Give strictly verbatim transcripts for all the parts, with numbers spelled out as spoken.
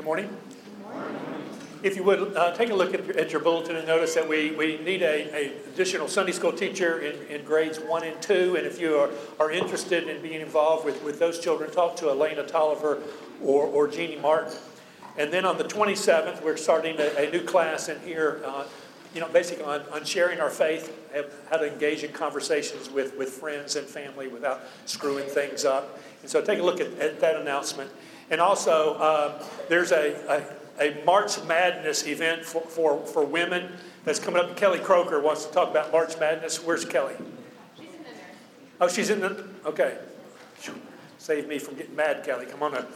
morning. If you would, uh, take a look at your, at your bulletin and notice that we, we need a, a additional Sunday school teacher in, in grades one and two. And if you are, are interested in being involved with, with those children, talk to Elena Tolliver or, or Jeannie Martin. And then on the twenty-seventh, we're starting a, a new class in here, uh, you know, basically on, on sharing our faith, how to engage in conversations with, with friends and family without screwing things up. And so take a look at, at that announcement. And also, uh, there's a, a, a March Madness event for, for, for women that's coming up. Kelly Croker wants to talk about March Madness. Where's Kelly? She's in there. Oh, she's in the, okay. Save me from getting mad, Kelly. Come on up.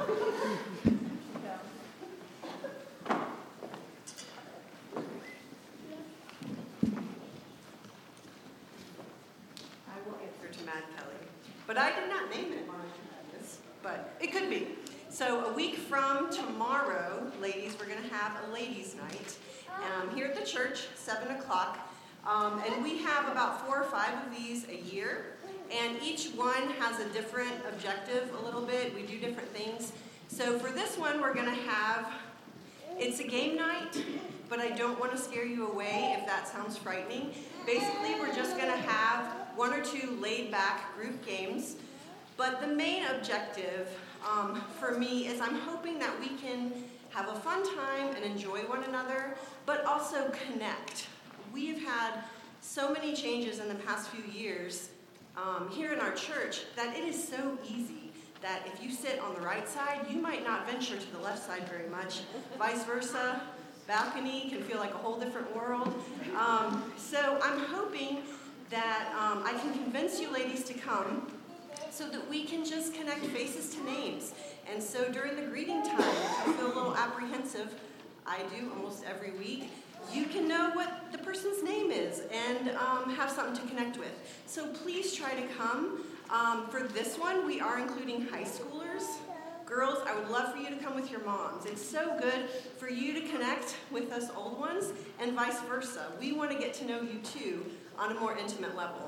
But I did not name it March Madness, but it could be. So a week from tomorrow, ladies, we're going to have a ladies' night um, here at the church, seven o'clock. Um, and we have about four or five of these a year. And each one has a different objective a little bit. We do different things. So for this one, we're going to have, it's a game night, but I don't want to scare you away if that sounds frightening. Basically, we're just going to have one or two laid-back group games. But the main objective um, for me is I'm hoping that we can have a fun time and enjoy one another, but also connect. We've had so many changes in the past few years um, here in our church that it is so easy that if you sit on the right side, you might not venture to the left side very much. Vice versa, balcony can feel like a whole different world. Um, so I'm hoping that um, I can convince you ladies to come so that we can just connect faces to names. And so during the greeting time, if you feel a little apprehensive, I do almost every week, you can know what the person's name is and um, have something to connect with. So please try to come. Um, for this one, we are including high schoolers. Girls, I would love for you to come with your moms. It's so good for you to connect with us old ones and vice versa. We want to get to know you too on a more intimate level.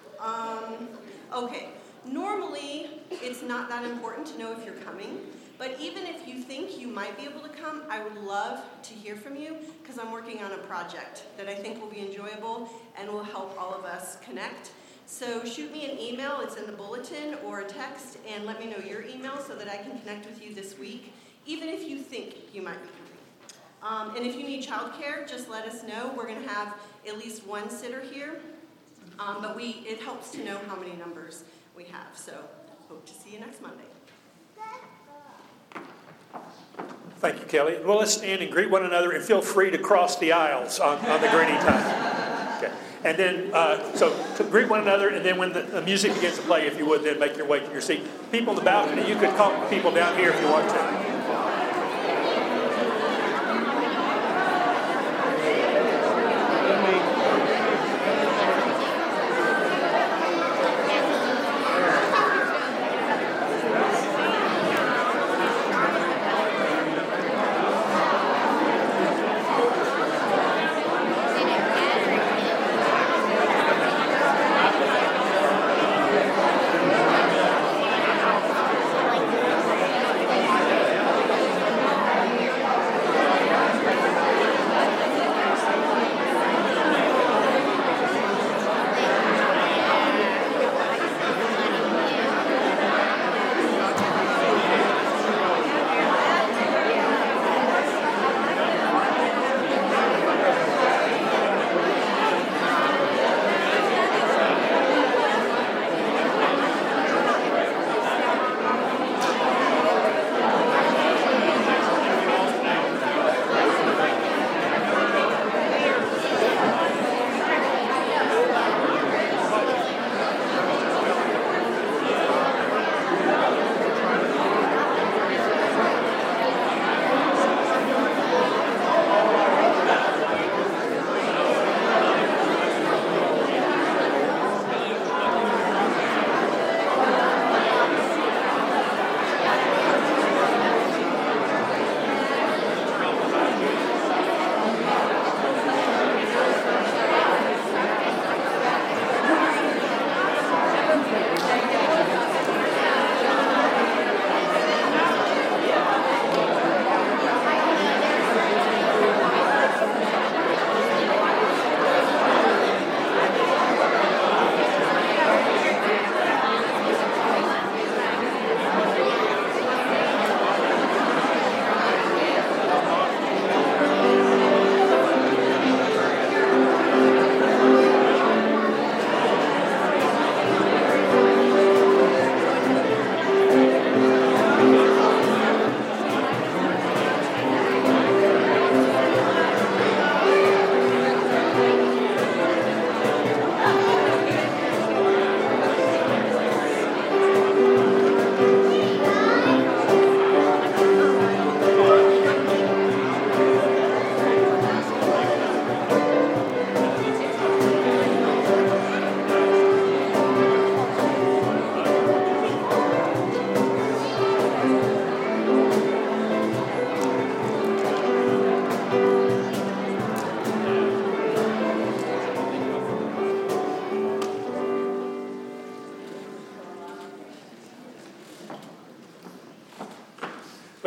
Um, okay, normally it's not that important to know if you're coming, but even if you think you might be able to come, I would love to hear from you because I'm working on a project that I think will be enjoyable and will help all of us connect. So shoot me an email, it's in the bulletin, or a text, and let me know your email so that I can connect with you this week, even if you think you might be coming. Um, and if you need childcare, just let us know. We're going to have at least one sitter here, um, but we it helps to know how many numbers we have. So hope to see you next Monday. Thank you, Kelly. Well, let's stand and greet one another, and feel free to cross the aisles on, on the greeting time. Okay. And then, uh, so to greet one another, and then when the, the music begins to play, if you would, then make your way to your seat. People in the balcony, you could call people down here if you want to.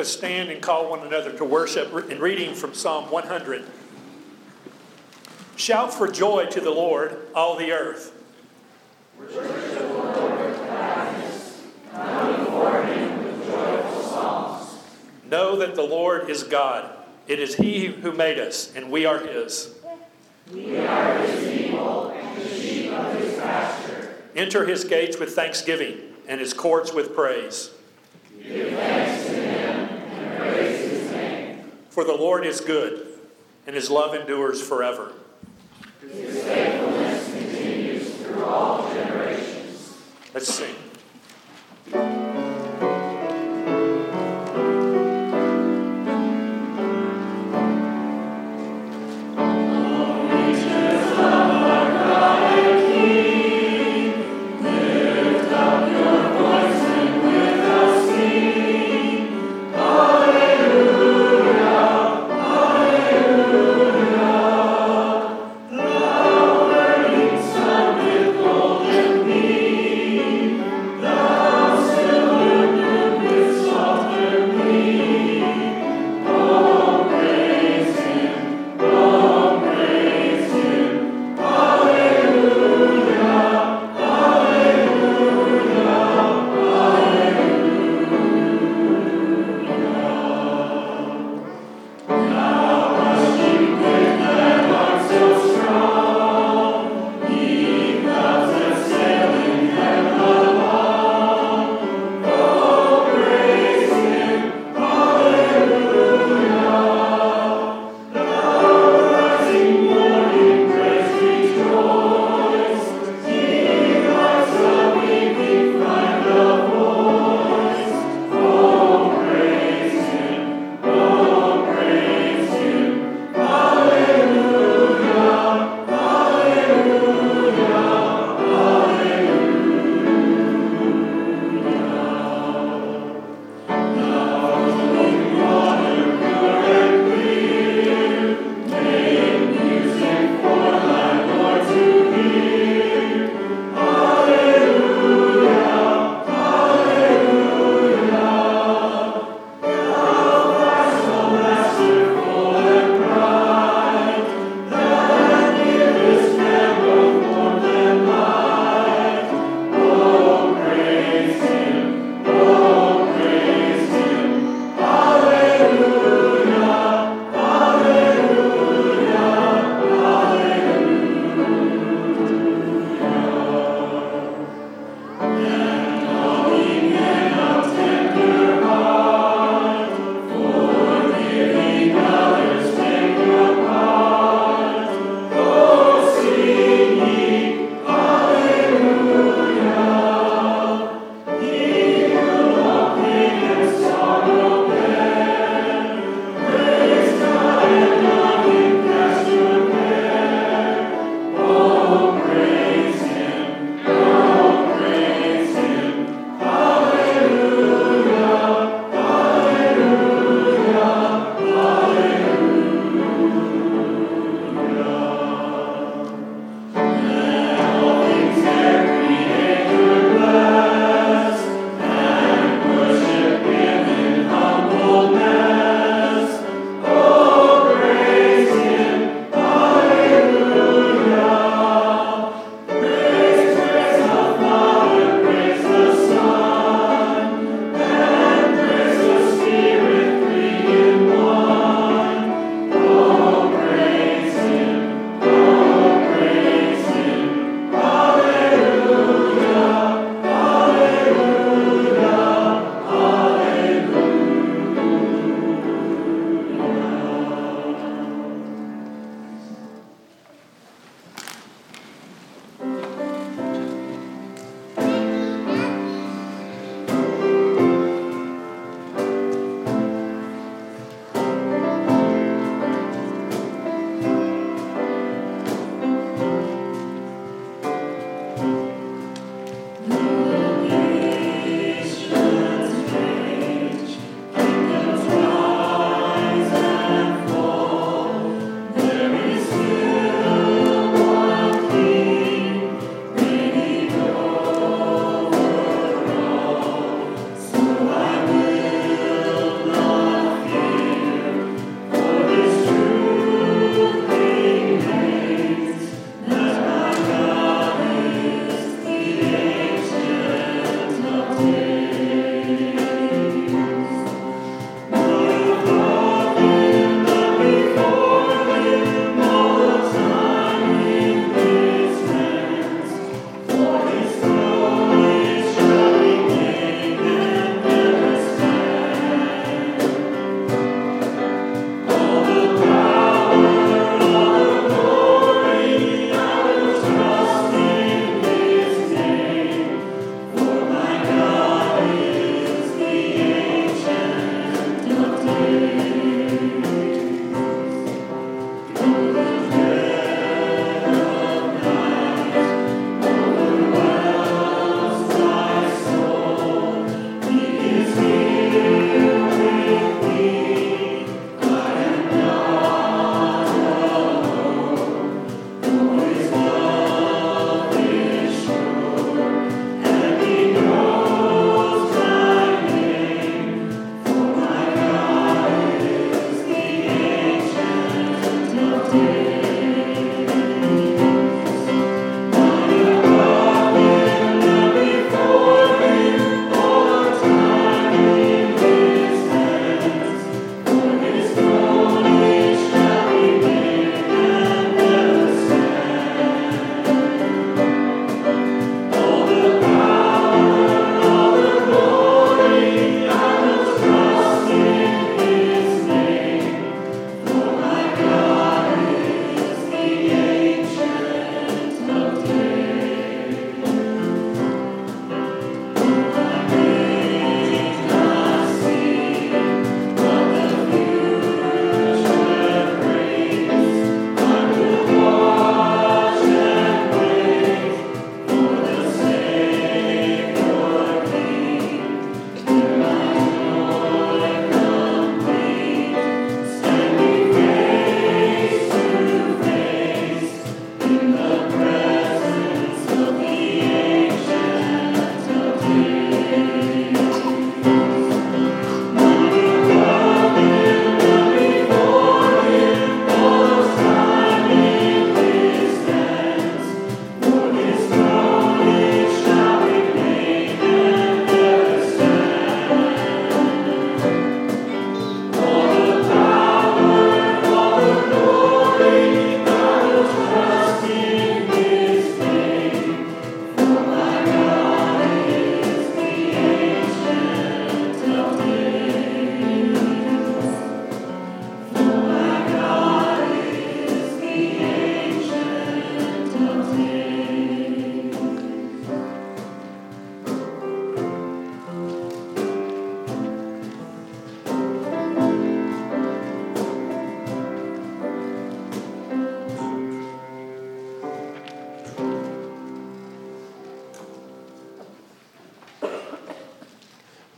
us stand and call one another to worship in reading from Psalm one hundred. Shout for joy to the Lord, all the earth. Worship the Lord with gladness. Come before him with joyful songs. Know that the Lord is God. It is he who made us, and we are his. We are his people and the sheep of his pasture. Enter his gates with thanksgiving and his courts with praise. Give thanks to him and praise his name. For the Lord is good, and his love endures forever. His faithfulness continues through all generations. Let's sing. Sun with golden beam.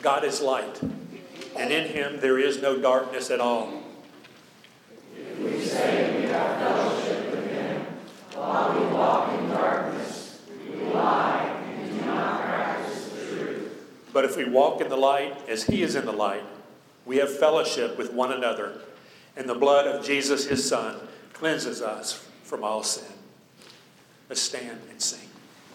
God is light, and in him there is no darkness at all. If we say we have fellowship with him, while we walk in darkness, we lie and do not practice the truth. But if we walk in the light as he is in the light, we have fellowship with one another, and the blood of Jesus, his Son, cleanses us from all sin. Let's stand and sing.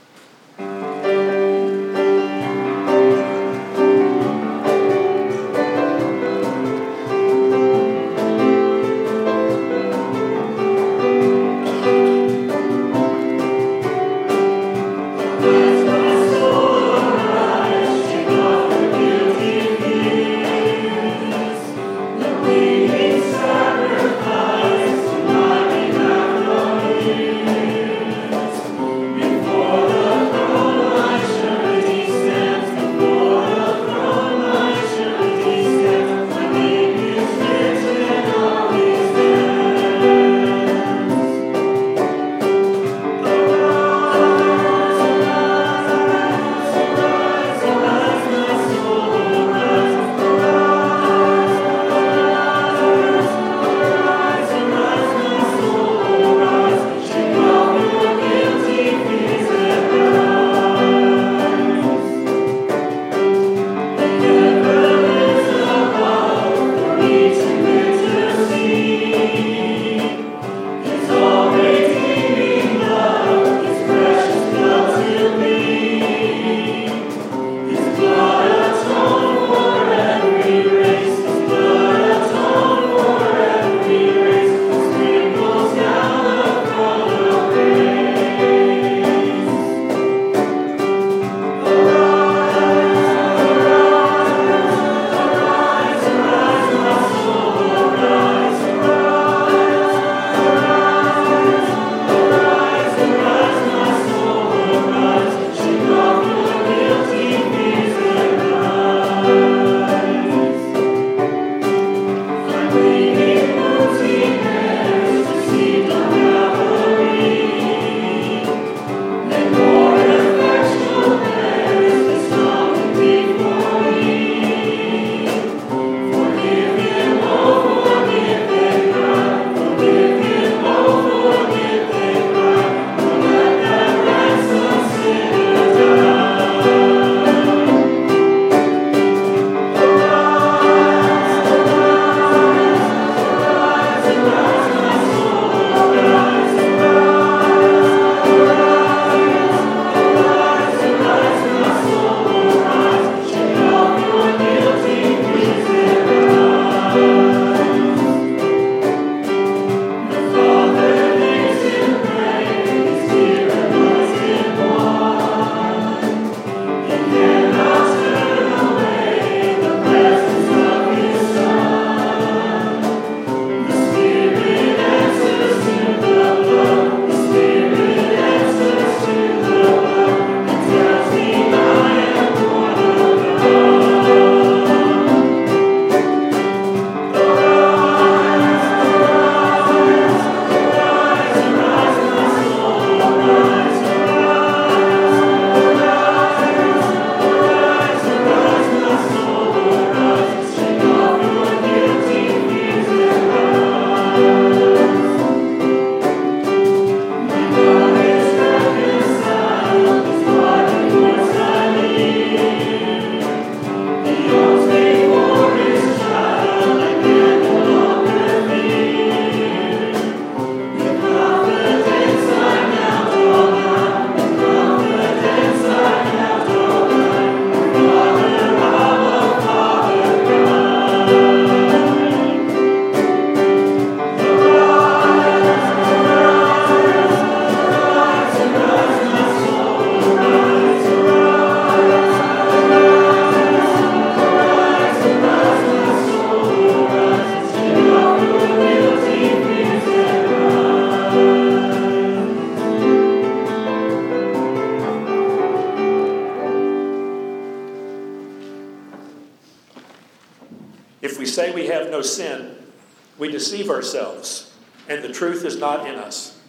If we say we have no sin, we deceive ourselves, and the truth is not in us.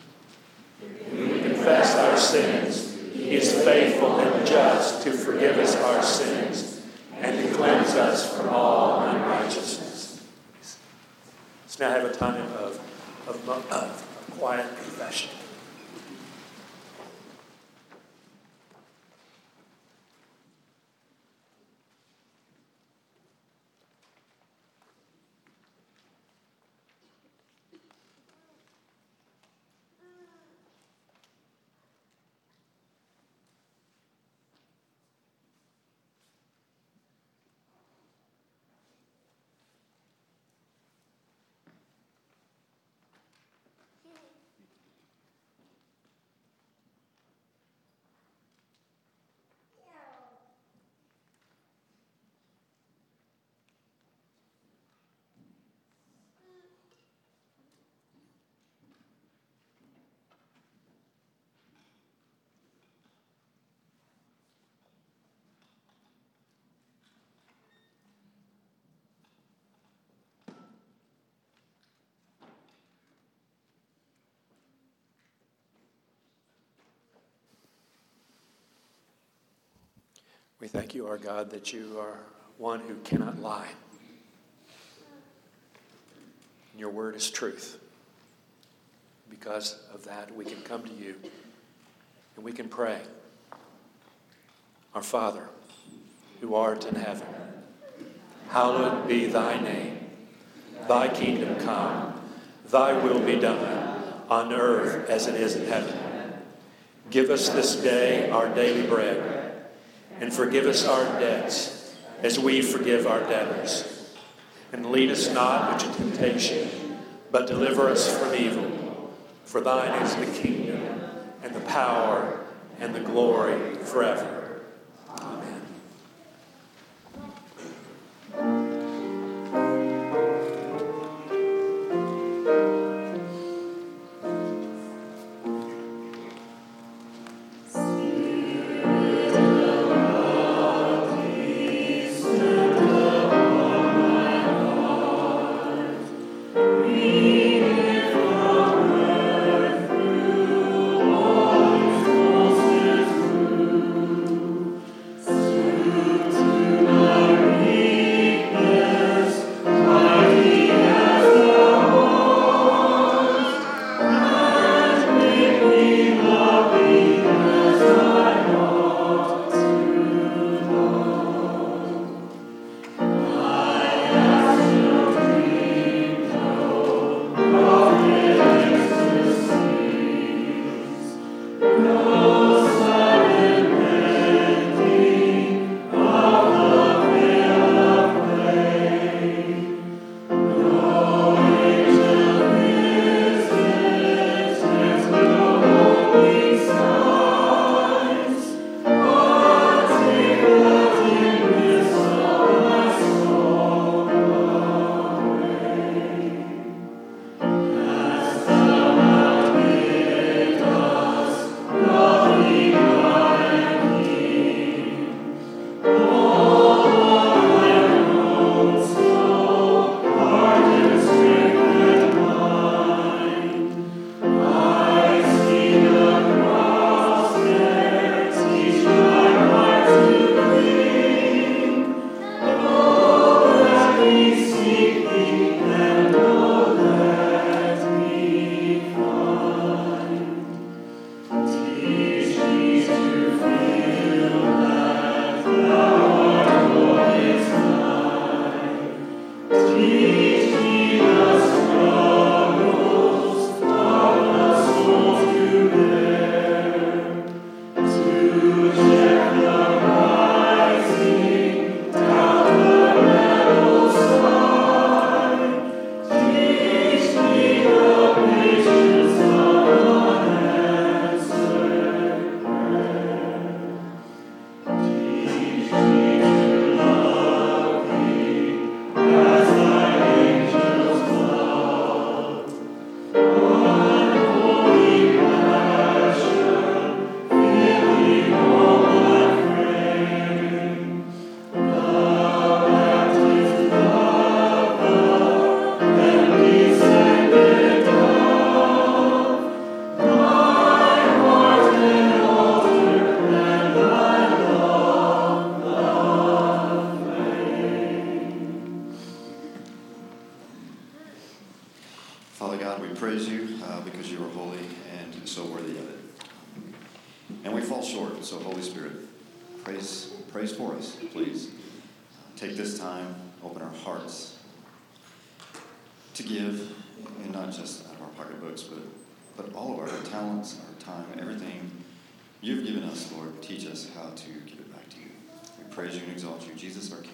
If we confess our sins, He is faithful and just to forgive us our sins and to cleanse us from all unrighteousness. Let's now have a time of, of, of quiet confession. We thank you, our God, that you are one who cannot lie. And your word is truth. Because of that, we can come to you and we can pray. Our Father, who art in heaven, hallowed be thy name. Thy kingdom come, thy will be done, on earth as it is in heaven. Give us this day our daily bread, and forgive us our debts, as we forgive our debtors. And lead us not into temptation, but deliver us from evil. For thine is the kingdom, and the power, and the glory forever. Amen. short. So Holy Spirit, praise, praise for us, please. Take this time, open our hearts to give, and not just out of our pocketbooks, but, but all of our talents, our time, everything you've given us, Lord. Teach us how to give it back to you. We praise you and exalt you. Jesus, our King.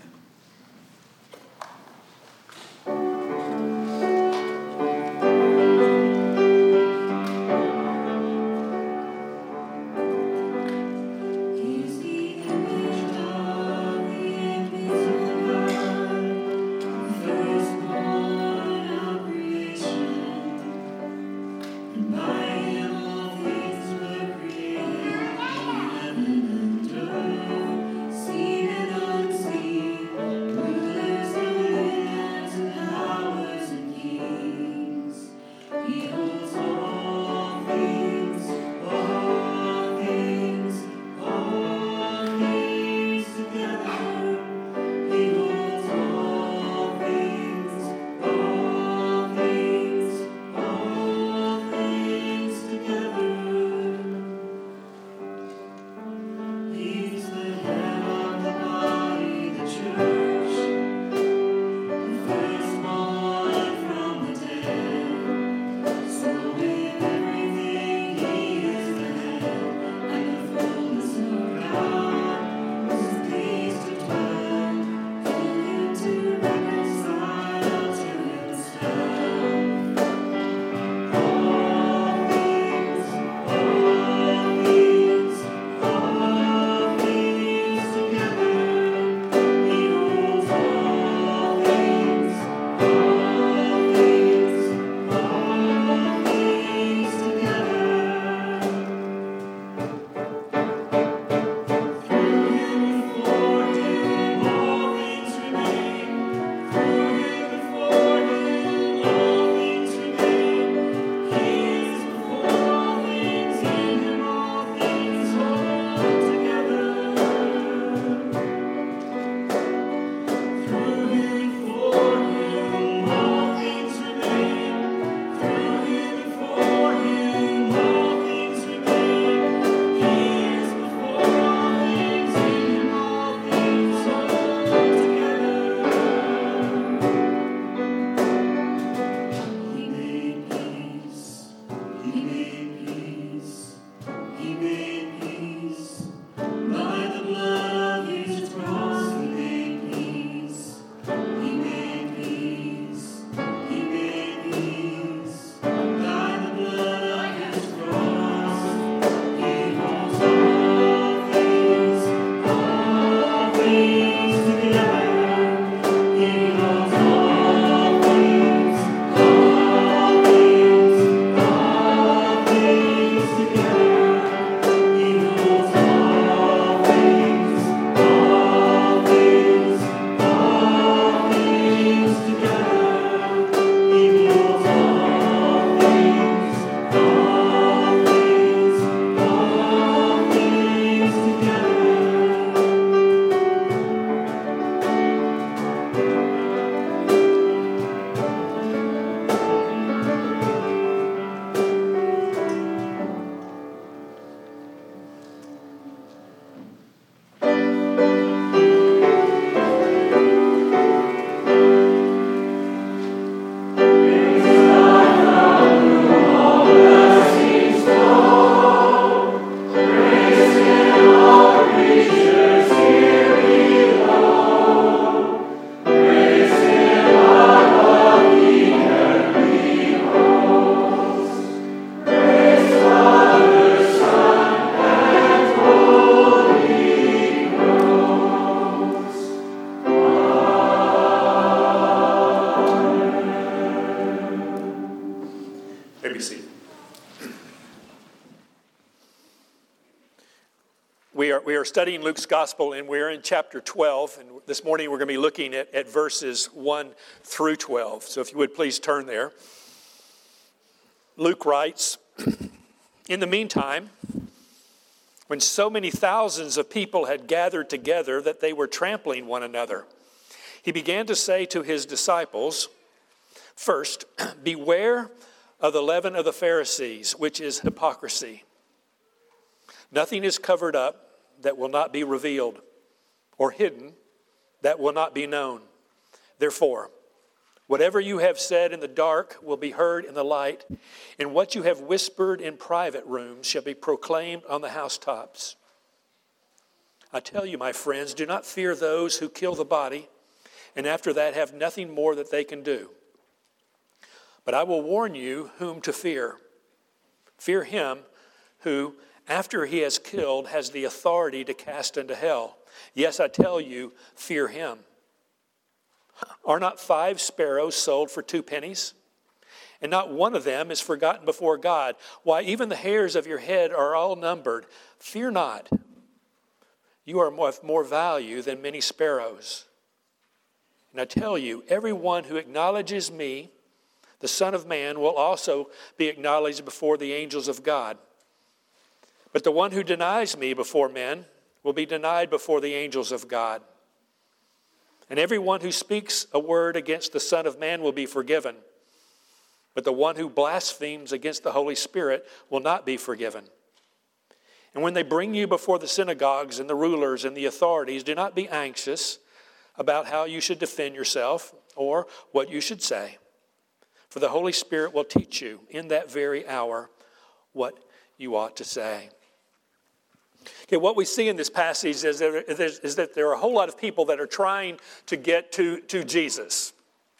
We are, we are studying Luke's Gospel, and we're in chapter twelve. And this morning we're going to be looking at, at verses one through twelve. So if you would please turn there. Luke writes, "In the meantime, when so many thousands of people had gathered together that they were trampling one another, he began to say to his disciples, 'First, beware of the leaven of the Pharisees, which is hypocrisy. Nothing is covered up that will not be revealed, or hidden that will not be known. Therefore, whatever you have said in the dark will be heard in the light, and what you have whispered in private rooms shall be proclaimed on the housetops. I tell you, my friends, do not fear those who kill the body, and after that have nothing more that they can do. But I will warn you whom to fear. Fear him who, after he has killed, has the authority to cast into hell. Yes, I tell you, fear him. Are not five sparrows sold for two pennies? And not one of them is forgotten before God. Why, even the hairs of your head are all numbered. Fear not. You are of more value than many sparrows. And I tell you, everyone who acknowledges me, the Son of Man, will also be acknowledged before the angels of God. But the one who denies me before men will be denied before the angels of God. And everyone who speaks a word against the Son of Man will be forgiven. But the one who blasphemes against the Holy Spirit will not be forgiven. And when they bring you before the synagogues and the rulers and the authorities, do not be anxious about how you should defend yourself or what you should say. For the Holy Spirit will teach you in that very hour what you ought to say. Okay, what we see in this passage is that, is that there are a whole lot of people that are trying to get to, to Jesus.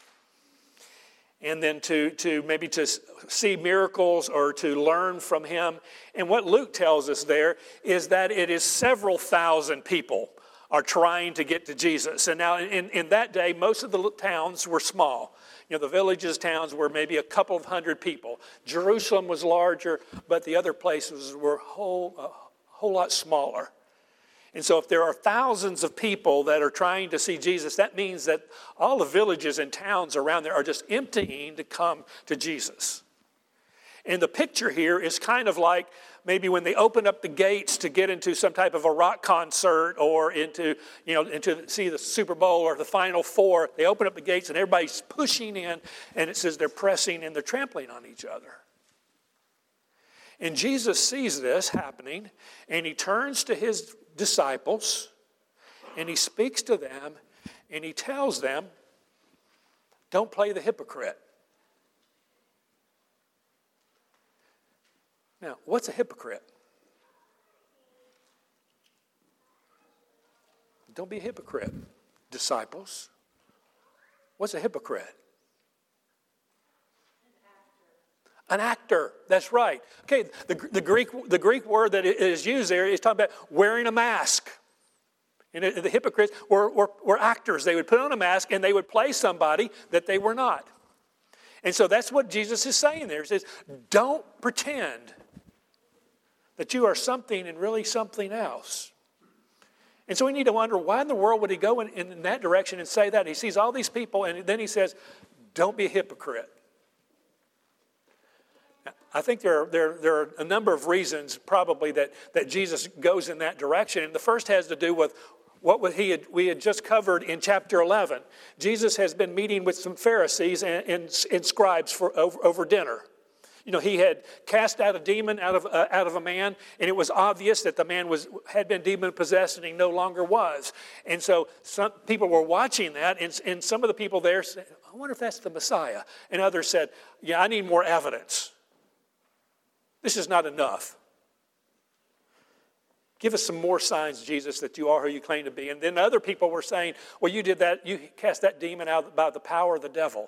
And then to, to maybe to see miracles or to learn from him. And what Luke tells us there is that it is several thousand people are trying to get to Jesus. And now in, in that day, most of the towns were small. You know, the villages, towns were maybe a couple of hundred people. Jerusalem was larger, but the other places were whole, a whole lot smaller. And so if there are thousands of people that are trying to see Jesus, that means that all the villages and towns around there are just emptying to come to Jesus. And the picture here is kind of like maybe when they open up the gates to get into some type of a rock concert or into, you know, into see the Super Bowl or the Final Four. They open up the gates and everybody's pushing in, and it says they're pressing and they're trampling on each other. And Jesus sees this happening, and he turns to his disciples, and he speaks to them, and he tells them, don't play the hypocrite. Now, what's a hypocrite? Don't be a hypocrite, disciples. What's a hypocrite? An actor, that's right. Okay, the, the Greek the Greek word that is used there is talking about wearing a mask. And the hypocrites were, were, were actors. They would put on a mask and they would play somebody that they were not. And so that's what Jesus is saying there. He says, don't pretend that you are something and really something else. And so we need to wonder, why in the world would he go in, in that direction and say that? He sees all these people and then he says, don't be a hypocrite. I think there are, there, there are a number of reasons probably that, that Jesus goes in that direction. And the first has to do with what he had, we had just covered in chapter eleven. Jesus has been meeting with some Pharisees and, and, and scribes for over, over dinner. You know, he had cast out a demon out of uh, out of a man, and it was obvious that the man was had been demon-possessed and he no longer was. And so some people were watching that, and, and some of the people there said, I wonder if that's the Messiah. And others said, yeah, I need more evidence. This is not enough. Give us some more signs, Jesus, that you are who you claim to be. And then other people were saying, well, you did that, you cast that demon out by the power of the devil.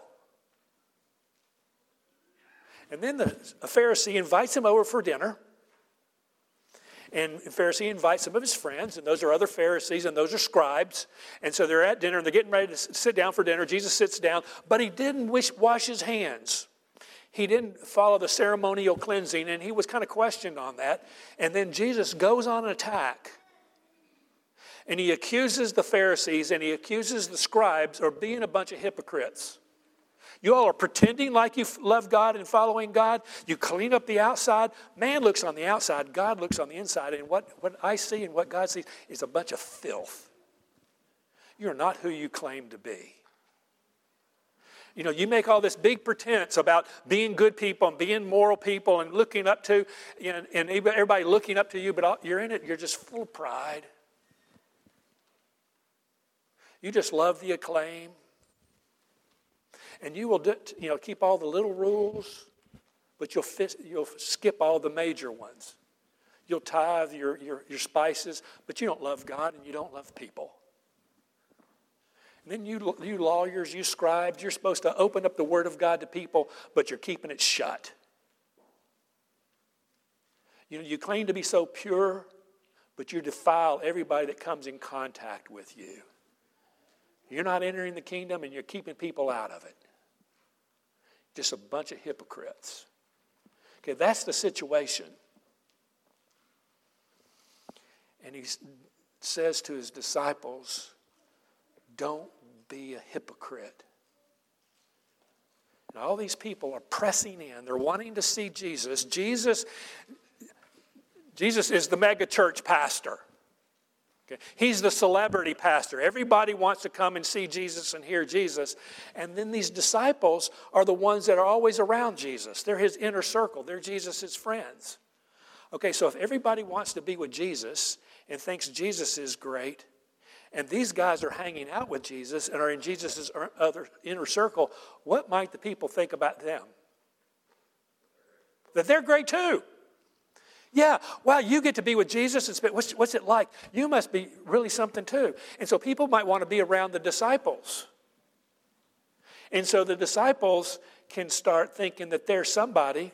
And then the a Pharisee invites him over for dinner. And the Pharisee invites some of his friends, and those are other Pharisees, and those are scribes. And so they're at dinner, and they're getting ready to sit down for dinner. Jesus sits down, but he didn't wish, wash his hands. He didn't follow the ceremonial cleansing, and he was kind of questioned on that. And then Jesus goes on an attack. And he accuses the Pharisees and he accuses the scribes of being a bunch of hypocrites. You all are pretending like you love God and following God. You clean up the outside. Man looks on the outside. God looks on the inside. And what, what I see and what God sees is a bunch of filth. You're not who you claim to be. You know, you make all this big pretense about being good people and being moral people and looking up to, you know, and everybody looking up to you, but all, you're in it, you're just full of pride. You just love the acclaim. And you will, do, you know, keep all the little rules, but you'll, fit, you'll skip all the major ones. You'll tithe your, your, your spices, but you don't love God and you don't love people. And then you, you lawyers, you scribes, you're supposed to open up the Word of God to people, but you're keeping it shut. You know, you claim to be so pure, but you defile everybody that comes in contact with you. You're not entering the kingdom and you're keeping people out of it. Just a bunch of hypocrites. Okay, that's the situation. And he says to his disciples, don't be a hypocrite. And all these people are pressing in. They're wanting to see Jesus. Jesus, Jesus is the mega church pastor. Okay? He's the celebrity pastor. Everybody wants to come and see Jesus and hear Jesus. And then these disciples are the ones that are always around Jesus. They're his inner circle. They're Jesus' friends. Okay, so if everybody wants to be with Jesus and thinks Jesus is great, and these guys are hanging out with Jesus and are in Jesus' other inner circle, what might the people think about them? That they're great too. Yeah, wow, you get to be with Jesus and spend, what's, what's it like? You must be really something too. And so people might want to be around the disciples. And so the disciples can start thinking that they're somebody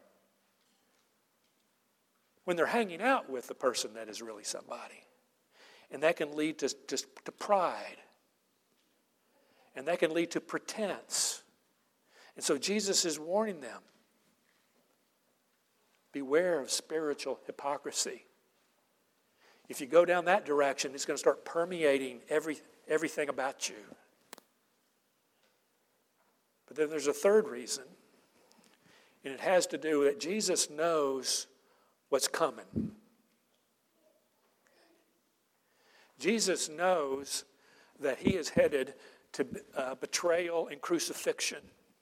when they're hanging out with the person that is really somebody. And that can lead to, to, to pride. And that can lead to pretense. And so Jesus is warning them. Beware of spiritual hypocrisy. If you go down that direction, it's going to start permeating every, everything about you. But then there's a third reason. And it has to do with that Jesus knows what's coming. Jesus knows that he is headed to uh, betrayal and crucifixion.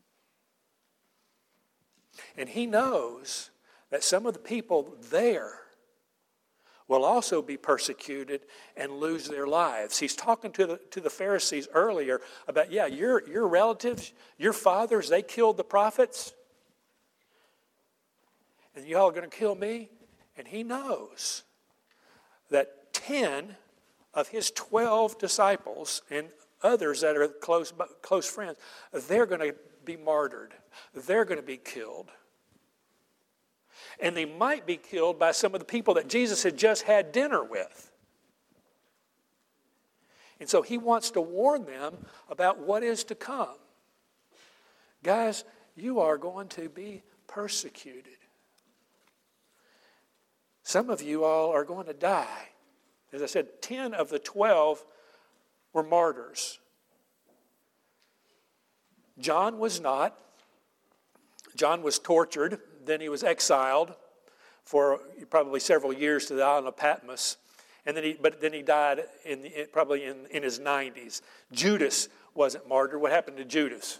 And he knows that some of the people there will also be persecuted and lose their lives. He's talking to the, to the Pharisees earlier about, yeah, your, your relatives, your fathers, they killed the prophets. And y'all are going to kill me? And he knows that ten of his twelve disciples and others that are close, close friends, they're going to be martyred. They're going to be killed. And they might be killed by some of the people that Jesus had just had dinner with. And so he wants to warn them about what is to come. Guys, you are going to be persecuted. Some of you all are going to die. As I said, ten of the twelve were martyrs. John was not. John was tortured. Then he was exiled for probably several years to the island of Patmos. And then he, but then he died in, the, probably in, in his nineties. Judas wasn't martyred. What happened to Judas?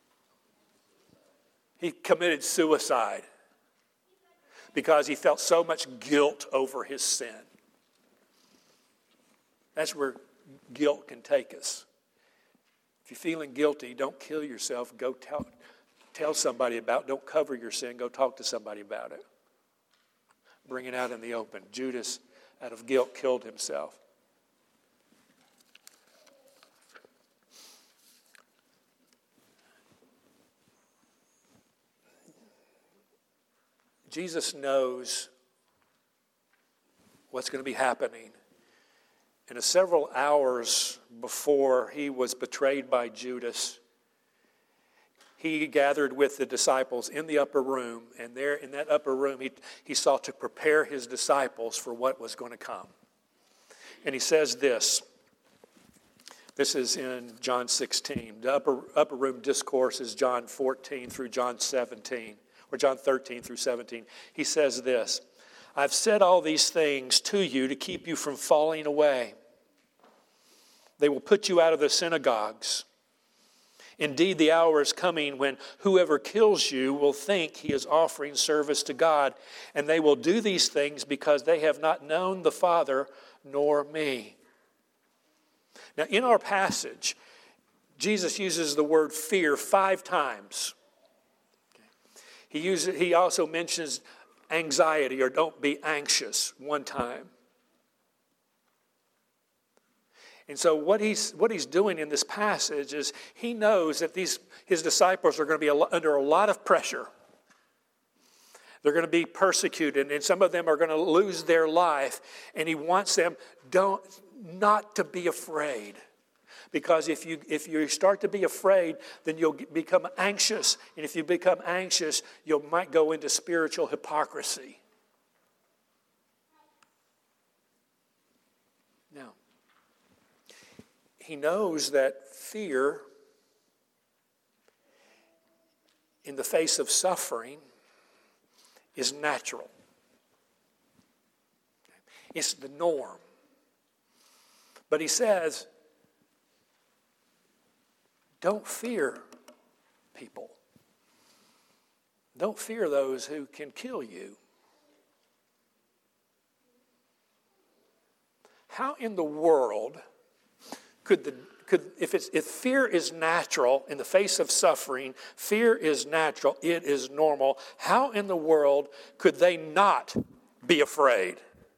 He committed suicide because he felt so much guilt over his sin. That's where guilt can take us. If you're feeling guilty, don't kill yourself. Go tell, tell somebody about it. Don't cover your sin. Go talk to somebody about it. Bring it out in the open. Judas, out of guilt, killed himself. Jesus knows what's going to be happening. And several hours before he was betrayed by Judas, he gathered with the disciples in the upper room. And there in that upper room, he, he sought to prepare his disciples for what was going to come. And he says this. This is in John sixteen. The upper, upper room discourse is John fourteen through John seventeen, or John thirteen through seventeen. He says this. I've said all these things to you to keep you from falling away. They will put you out of the synagogues. Indeed, the hour is coming when whoever kills you will think he is offering service to God, and they will do these things because they have not known the Father nor me. Now, in our passage, Jesus uses the word fear five times. He uses, he also mentions anxiety, or don't be anxious, one time. And so what he's what he's doing in this passage is he knows that these his disciples are going to be under a lot of pressure. They're going to be persecuted, and some of them are going to lose their life. And he wants them don't not to be afraid, because if you if you start to be afraid, then you'll become anxious, and if you become anxious, you might go into spiritual hypocrisy. Now, he knows that fear in the face of suffering is natural. It's the norm. But he says, don't fear people. Don't fear those who can kill you. How in the world could the could if it's if fear is natural in the face of suffering, fear is natural, it is normal. How in the world could they not be afraid?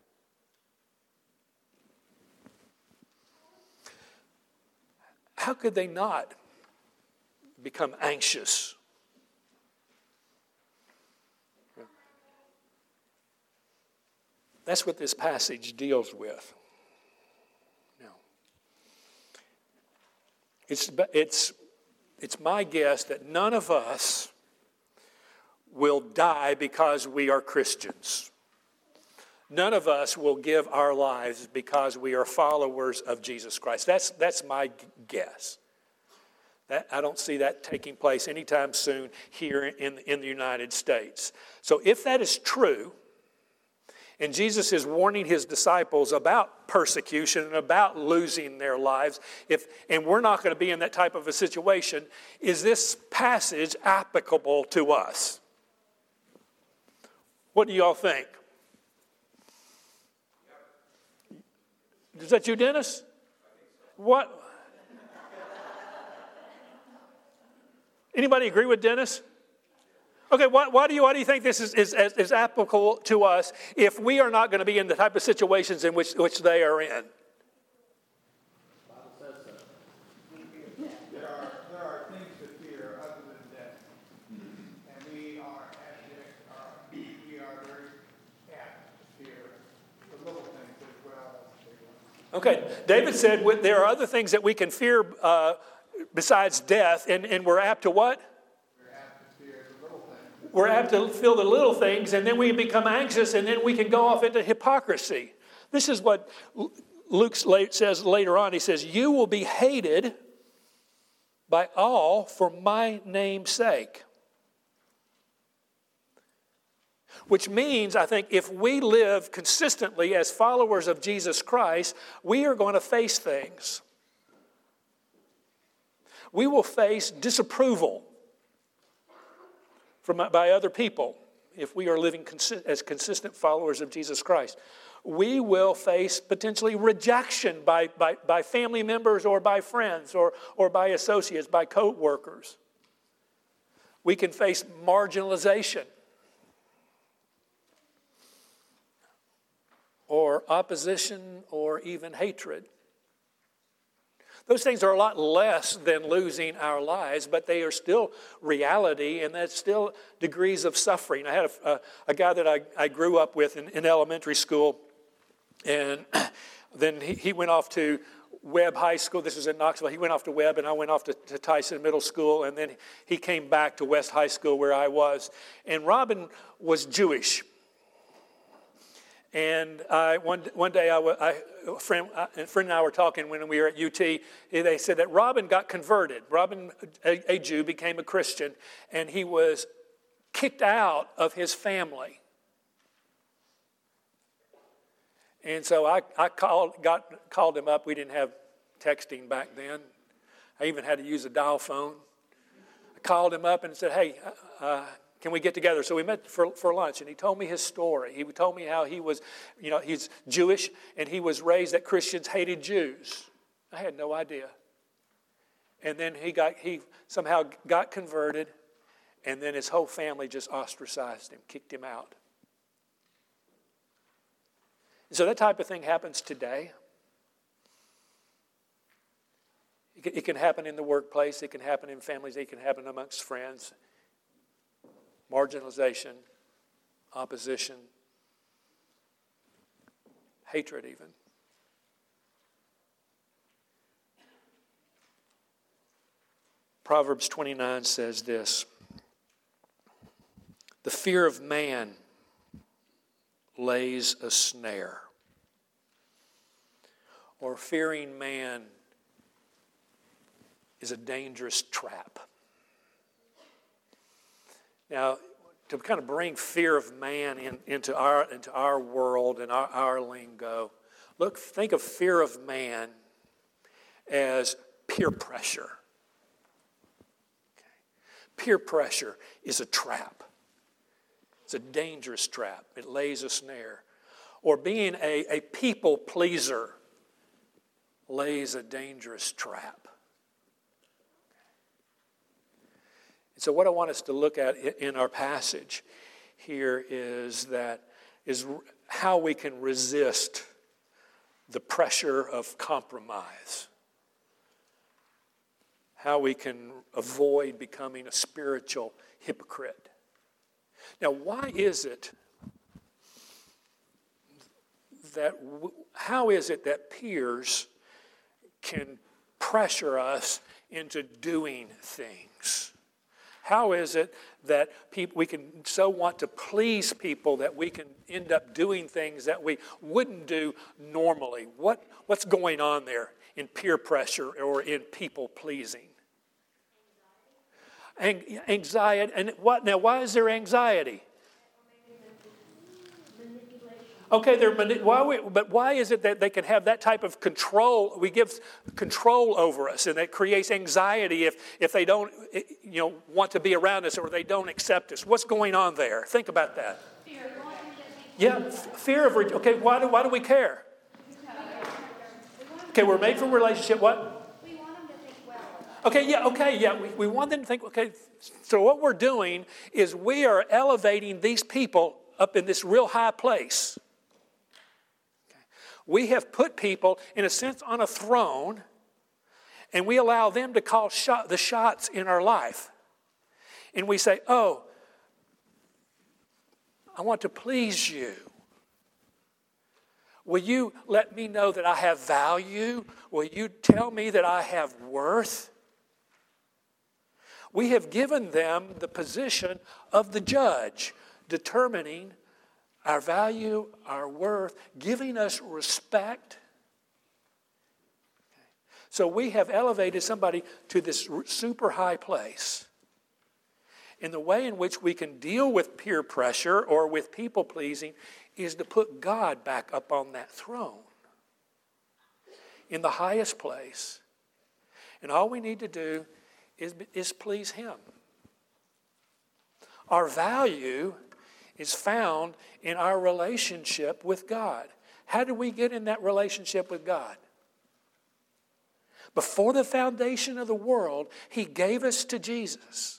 How could they not become anxious? That's what this passage deals with. Now, it's, it's, it's my guess that none of us will die because we are Christians. None of us will give our lives because we are followers of Jesus Christ. That's, that's my guess. That, I don't see that taking place anytime soon here in, in the United States. So if that is true, and Jesus is warning his disciples about persecution and about losing their lives, if, and we're not going to be in that type of a situation, is this passage applicable to us? What do y'all think? Is that you, Dennis? What? Anybody agree with Dennis? Okay, why, why do you why do you think this is, is, is applicable to us if we are not going to be in the type of situations in which, which they are in? There are, there are things to fear other than death. And we are abject, are, we are very apt to fear the little things as well as the big ones. Okay, David said there are other things that we can fear uh, besides death, and, and we're apt to what? We're apt to fear the little things. We're apt to feel the little things, and then we become anxious, and then we can go off into hypocrisy. This is what Luke says later on. He says, you will be hated by all for my name's sake. Which means, I think, if we live consistently as followers of Jesus Christ, we are going to face things. We will face disapproval from by other people if we are living consi- as consistent followers of Jesus Christ. We will face potentially rejection by, by, by family members or by friends or, or by associates, by co-workers. We can face marginalization or opposition or even hatred. Those things are a lot less than losing our lives, but they are still reality, and that's still degrees of suffering. I had a, a, a guy that I, I grew up with in, in elementary school, and then he, he went off to Webb High School. This was in Knoxville. He went off to Webb, and I went off to, to Tyson Middle School, and then he came back to West High School where I was. And Robin was Jewish. And I, one, one day, I, I, a, friend, a friend and I were talking when we were at U T. They said that Robin got converted. Robin, a, a Jew, became a Christian, and he was kicked out of his family. And so I, I called, got, called him up. We didn't have texting back then. I even had to use a dial phone. I called him up and said, hey, uh, can we get together? So we met for, for lunch, and he told me his story. He told me how he was, you know, he's Jewish, and he was raised that Christians hated Jews. I had no idea. And then he got he somehow got converted, and then his whole family just ostracized him, kicked him out. So that type of thing happens today. It can happen in the workplace. It can happen in families. It can happen amongst friends. Marginalization, opposition, hatred even. Proverbs twenty-nine says this: the fear of man lays a snare, or fearing man is a dangerous trap. Now, to kind of bring fear of man in, into our into our world and our, our lingo, look, think of fear of man as peer pressure. Okay. Peer pressure is a trap. It's a dangerous trap. It lays a snare. Or being a, a people pleaser lays a dangerous trap. So what I want us to look at in our passage here is that is how we can resist the pressure of compromise. How we can avoid becoming a spiritual hypocrite. Now, why is it that, how is it that peers can pressure us into doing things? How is it that people, we can so want to please people that we can end up doing things that we wouldn't do normally? What, what's going on there in peer pressure or in people pleasing? Anxiety. Anxiety. And what now? Why is there anxiety? Okay, they're mani- why we, but why is it that they can have that type of control? We give control over us, and that creates anxiety if, if they don't, you know, want to be around us or they don't accept us. What's going on there? Think about that. Fear. Yeah, f- fear of. Re- okay, why do why do we care? Okay, we're made for a relationship. What? We want them to think well. Okay, yeah, okay, yeah. We, we want them to think. Okay, so what we're doing is we are elevating these people up in this real high place. We have put people, in a sense, on a throne, and we allow them to call shot, the shots in our life. And we say, oh, I want to please you. Will you let me know that I have value? Will you tell me that I have worth? We have given them the position of the judge, determining our value, our worth, giving us respect. So we have elevated somebody to this super high place. And the way in which we can deal with peer pressure or with people pleasing is to put God back up on that throne in the highest place. And all we need to do is, is please Him. Our value is found in our relationship with God. How did we get in that relationship with God? Before the foundation of the world, He gave us to Jesus.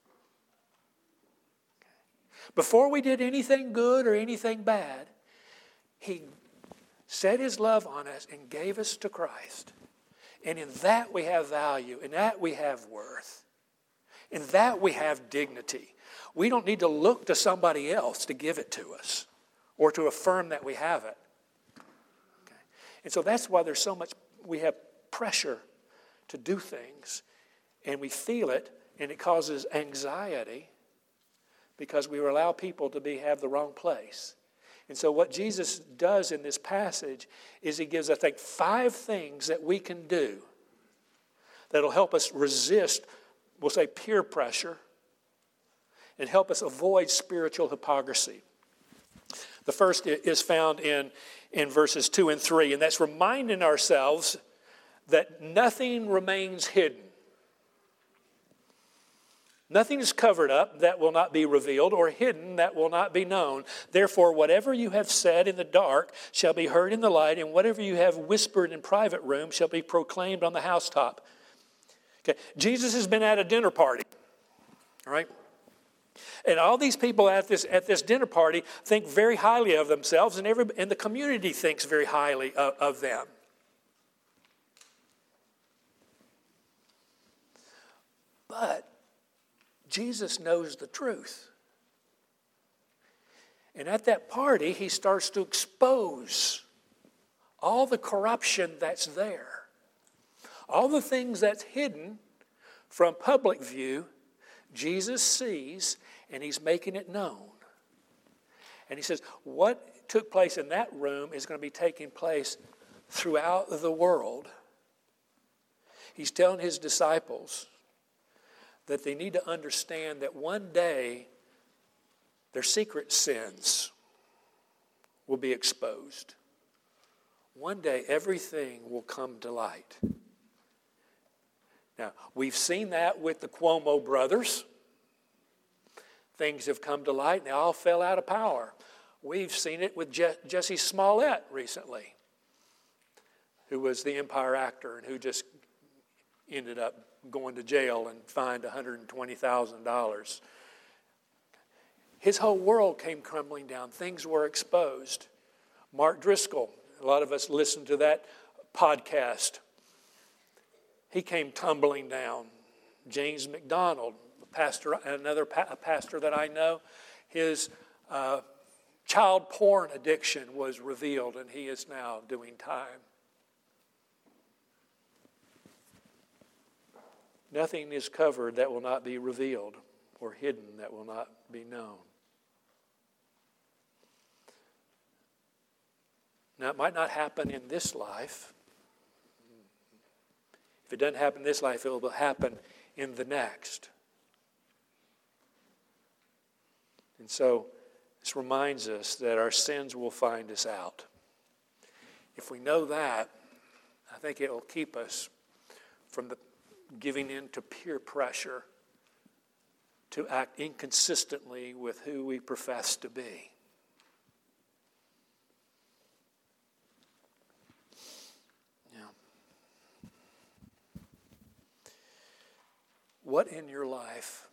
Before we did anything good or anything bad, He set His love on us and gave us to Christ. And in that we have value. In that we have worth. In that we have dignity. We don't need to look to somebody else to give it to us or to affirm that we have it. Okay. And so that's why there's so much, we have pressure to do things, and we feel it, and it causes anxiety because we allow people to be have the wrong place. And so what Jesus does in this passage is He gives, I think, five things that we can do that'll help us resist, we'll say, peer pressure, and help us avoid spiritual hypocrisy. The first is found in, in verses two and three, and that's reminding ourselves that nothing remains hidden. Nothing is covered up that will not be revealed, or hidden that will not be known. Therefore, whatever you have said in the dark shall be heard in the light, and whatever you have whispered in private room shall be proclaimed on the housetop. Okay, Jesus has been at a dinner party, all right? And all these people at this at this dinner party think very highly of themselves, and every and the community thinks very highly of, of them. But Jesus knows the truth. And at that party, he starts to expose all the corruption that's there. All the things that's hidden from public view, Jesus sees, and he's making it known. And he says, what took place in that room is going to be taking place throughout the world. He's telling his disciples that they need to understand that one day their secret sins will be exposed. One day everything will come to light. Now, we've seen that with the Cuomo brothers. Things have come to light and they all fell out of power. We've seen it with Je- Jesse Smollett recently, who was the Empire actor and who just ended up going to jail and fined one hundred twenty thousand dollars. His whole world came crumbling down. Things were exposed. Mark Driscoll, a lot of us listened to that podcast. He came tumbling down. James McDonald, pastor, another pa- pastor that I know, his uh, child porn addiction was revealed, and he is now doing time. Nothing is covered that will not be revealed, or hidden that will not be known. Now, it might not happen in this life. If it doesn't happen in this life, it will happen in the next. And so, this reminds us that our sins will find us out. If we know that, I think it will keep us from the giving in to peer pressure to act inconsistently with who we profess to be. Yeah. What in your life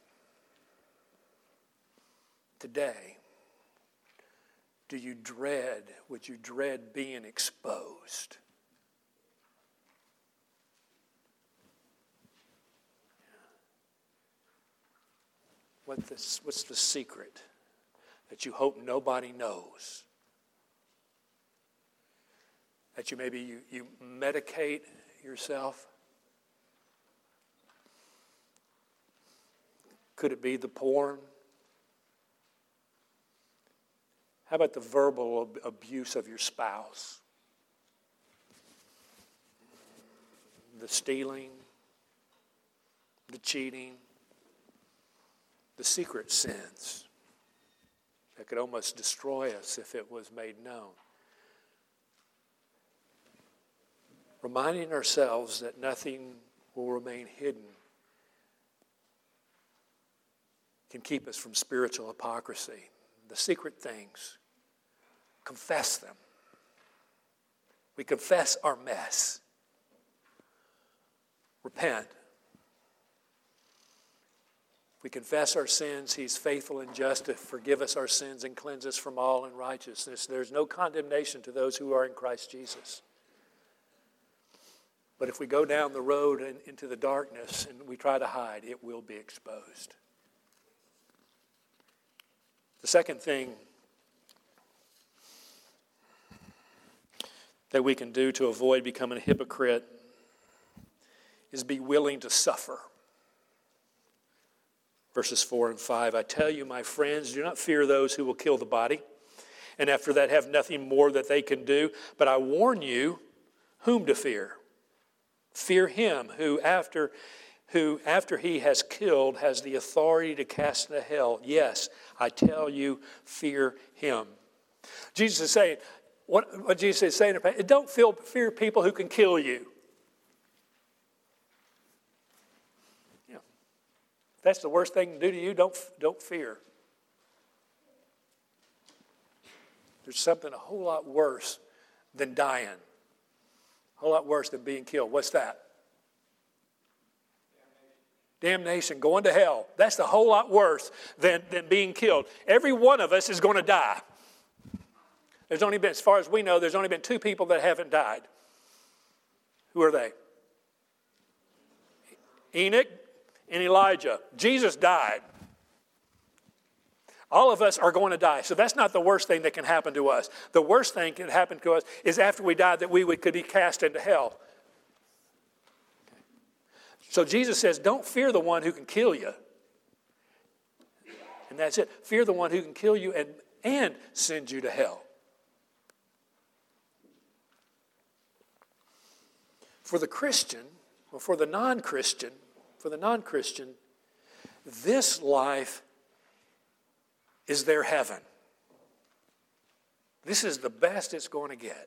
today do you dread? Would you dread being exposed? What this, what's the secret that you hope nobody knows? That you maybe you, you medicate yourself? Could it be the porn? How about the verbal ab- abuse of your spouse? The stealing, the cheating, the secret sins that could almost destroy us if it was made known. Reminding ourselves that nothing will remain hidden can keep us from spiritual hypocrisy. The secret things, confess them. We confess our mess. Repent. If we confess our sins, he's faithful and just to forgive us our sins and cleanse us from all unrighteousness. There's no condemnation to those who are in Christ Jesus. But if we go down the road and into the darkness and we try to hide, it will be exposed. The second thing that we can do to avoid becoming a hypocrite is be willing to suffer. Verses four and five, I tell you, my friends, do not fear those who will kill the body, and after that have nothing more that they can do. But I warn you whom to fear. Fear him who after, who after he has killed has the authority to cast into hell. Yes, I tell you, fear him. Jesus is saying, what, what Jesus is saying, don't feel, fear people who can kill you. If that's the worst thing to do to you, don't, don't fear. There's something a whole lot worse than dying. A whole lot worse than being killed. What's that? Damnation. Damnation, going to hell. That's a whole lot worse than, than being killed. Every one of us is going to die. There's only been, as far as we know, there's only been two people that haven't died. Who are they? Enoch and Elijah. Jesus died. All of us are going to die. So that's not the worst thing that can happen to us. The worst thing that can happen to us is after we die that we would, could be cast into hell. So Jesus says, don't fear the one who can kill you. And that's it. Fear the one who can kill you and, and send you to hell. For the Christian, or for the non-Christian, for the non-Christian, this life is their heaven. This is the best it's going to get.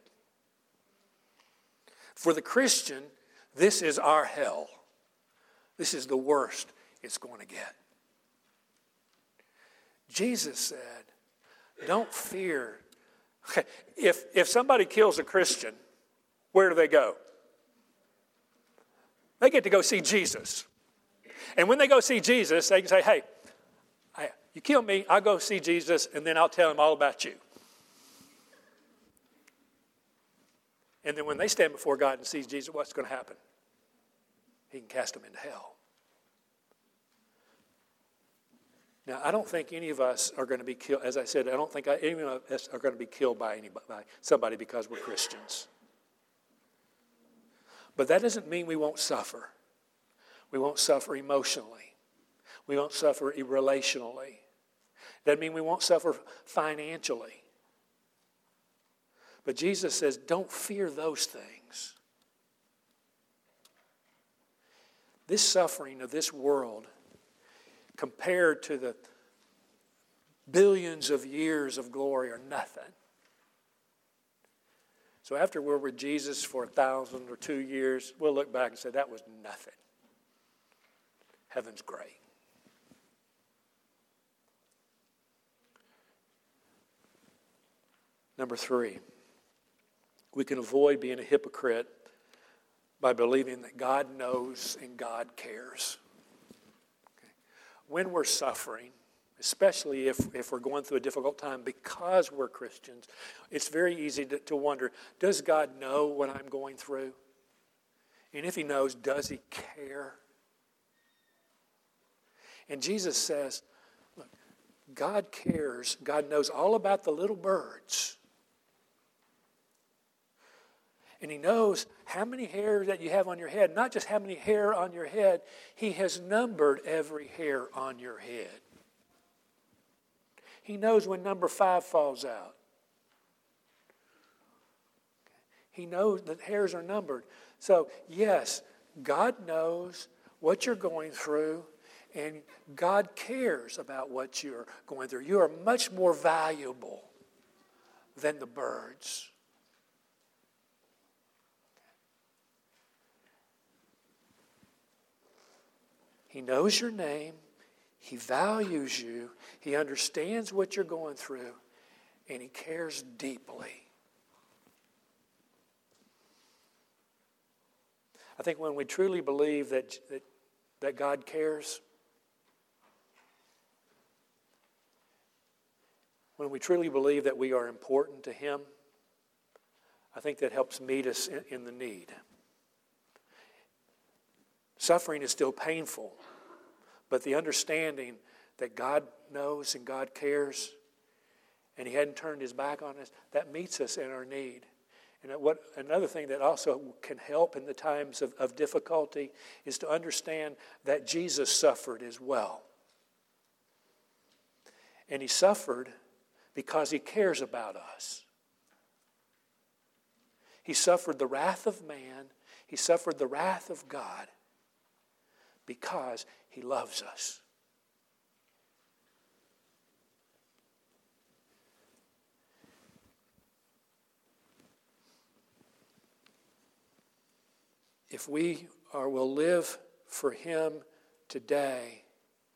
For the Christian, this is our hell. This is the worst it's going to get. Jesus said, don't fear. If, if somebody kills a Christian, where do they go? They get to go see Jesus. And when they go see Jesus, they can say, hey, I, you kill me, I'll go see Jesus, and then I'll tell him all about you. And then when they stand before God and see Jesus, what's going to happen? He can cast them into hell. Now, I don't think any of us are going to be killed. As I said, I don't think any of us are going to be killed by anybody, by somebody because we're Christians. But that doesn't mean we won't suffer. We won't suffer emotionally. We won't suffer relationally. Doesn't mean we won't suffer financially. But Jesus says, don't fear those things. This suffering of this world, compared to the billions of years of glory, are nothing. So after we're with Jesus for a thousand or two years, we'll look back and say, that was nothing. Heaven's great. Number three, we can avoid being a hypocrite by believing that God knows and God cares. Okay. When we're suffering, especially if, if we're going through a difficult time because we're Christians, it's very easy to, to wonder, does God know what I'm going through? And if he knows, does he care? And Jesus says, look, God cares. God knows all about the little birds. And he knows how many hairs that you have on your head. Not just how many hair on your head. He has numbered every hair on your head. He knows when number five falls out. He knows that hairs are numbered. So, yes, God knows what you're going through, and God cares about what you're going through. You are much more valuable than the birds. He knows your name. He values you. He understands what you're going through. And he cares deeply. I think when we truly believe that, that, that God cares, when we truly believe that we are important to him, I think that helps meet us in, in the need. Suffering is still painful, but the understanding that God knows and God cares and he hadn't turned his back on us, that meets us in our need. And what another thing that also can help in the times of, of difficulty is to understand that Jesus suffered as well. And he suffered because he cares about us. He suffered the wrath of man. He suffered the wrath of God because he loves us. If we are, will live for him today,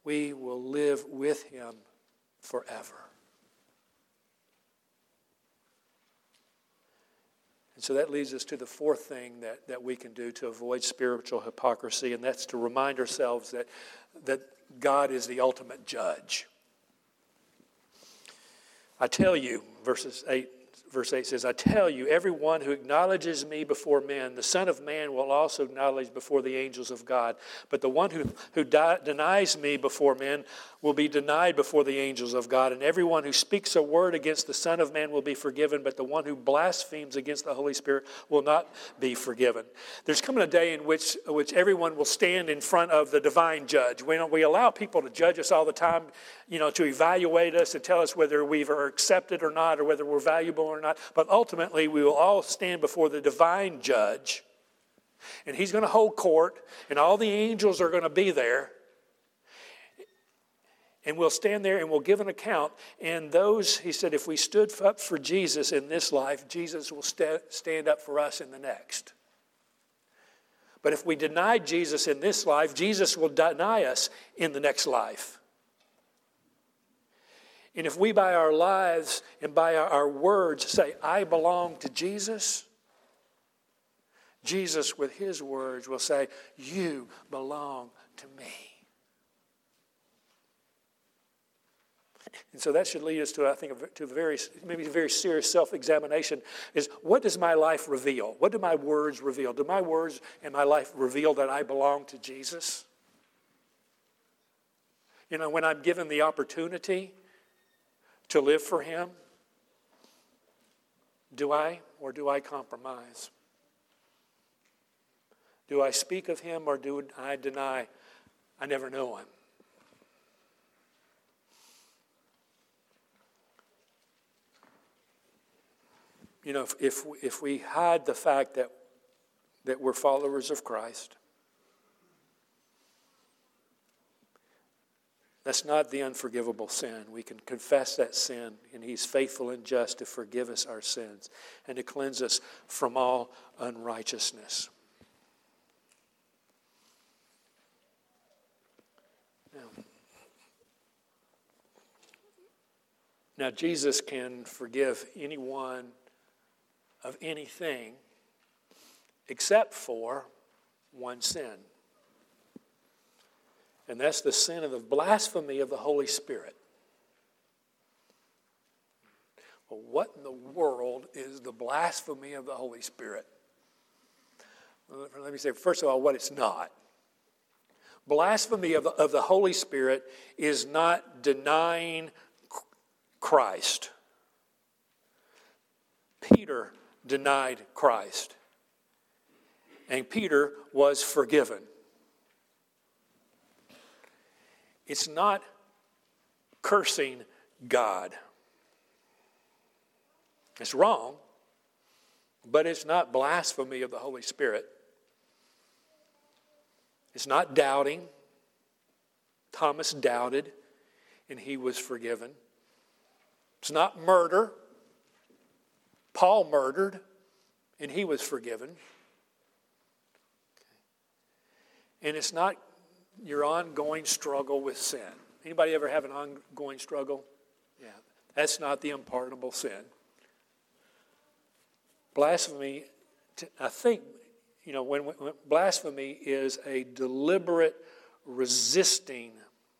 we will live with him forever. And so that leads us to the fourth thing that, that we can do to avoid spiritual hypocrisy, and that's to remind ourselves that, that God is the ultimate judge. I tell you, verses eight, verse eight says, I tell you, everyone who acknowledges me before men, the Son of Man will also acknowledge before the angels of God. But the one who, who di- denies me before men will be denied before the angels of God. And everyone who speaks a word against the Son of Man will be forgiven, but the one who blasphemes against the Holy Spirit will not be forgiven. There's coming a day in which, which everyone will stand in front of the divine judge. We, we allow people to judge us all the time, you know, to evaluate us and tell us whether we've are accepted or not, or whether we're valuable or not. But ultimately, we will all stand before the divine judge, and he's going to hold court, and all the angels are going to be there. And we'll stand there and we'll give an account. And those, he said, if we stood up for Jesus in this life, Jesus will st- stand up for us in the next. But if we denied Jesus in this life, Jesus will deny us in the next life. And if we by our lives and by our, our words say, I belong to Jesus, Jesus with his words will say, you belong to me. And so that should lead us to, I think, to a very, maybe a very serious self-examination is, what does my life reveal? What do my words reveal? Do my words and my life reveal that I belong to Jesus? You know, when I'm given the opportunity to live for him, do I or do I compromise? Do I speak of him or do I deny I never knew him? You know, if, if if we hide the fact that that we're followers of Christ, that's not the unforgivable sin. We can confess that sin, and he's faithful and just to forgive us our sins and to cleanse us from all unrighteousness. Now, now Jesus can forgive anyone of anything except for one sin. And that's the sin of the blasphemy of the Holy Spirit. Well, what in the world is the blasphemy of the Holy Spirit? Well, let me say, first of all, what it's not. Blasphemy of the, of the Holy Spirit is not denying Christ. Peter denied Christ, and Peter was forgiven. It's not cursing God. It's wrong, but it's not blasphemy of the Holy Spirit. It's not doubting. Thomas doubted, and he was forgiven. It's not murder. Paul murdered, and he was forgiven. And it's not your ongoing struggle with sin. Anybody ever have an ongoing struggle? Yeah, that's not the unpardonable sin. Blasphemy, I think, you know, when, when blasphemy is a deliberate resisting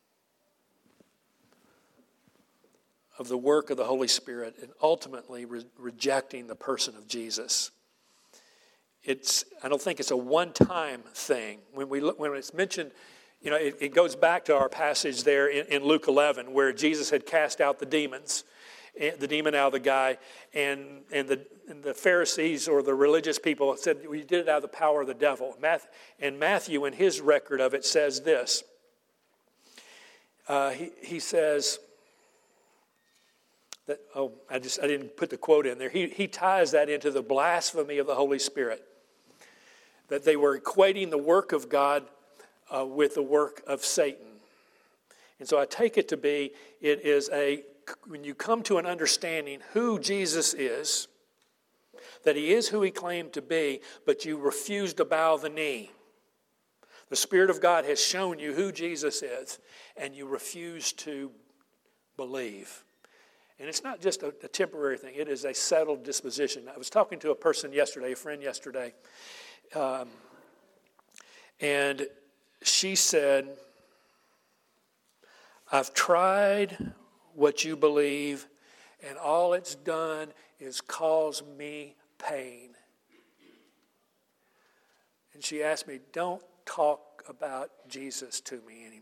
of the work of the Holy Spirit and ultimately re- rejecting the person of Jesus. It's, I don't think it's a one-time thing. When we look, when it's mentioned, you know, it, it goes back to our passage there in, in Luke eleven where Jesus had cast out the demons, the demon out of the guy, and and the and the Pharisees or the religious people said, we did it out of the power of the devil. And Matthew, in his record of it, says this. Uh, he, he says, that, oh, I just I didn't put the quote in there. He, he ties that into the blasphemy of the Holy Spirit. That they were equating the work of God uh, with the work of Satan. And so I take it to be, it is a, when you come to an understanding who Jesus is, that he is who he claimed to be, but you refuse to bow the knee. The Spirit of God has shown you who Jesus is, and you refuse to believe. And it's not just a, a temporary thing. It is a settled disposition. I was talking to a person yesterday, a friend yesterday, um, and she said, I've tried what you believe, and all it's done is cause me pain. And she asked me, don't talk about Jesus to me anymore.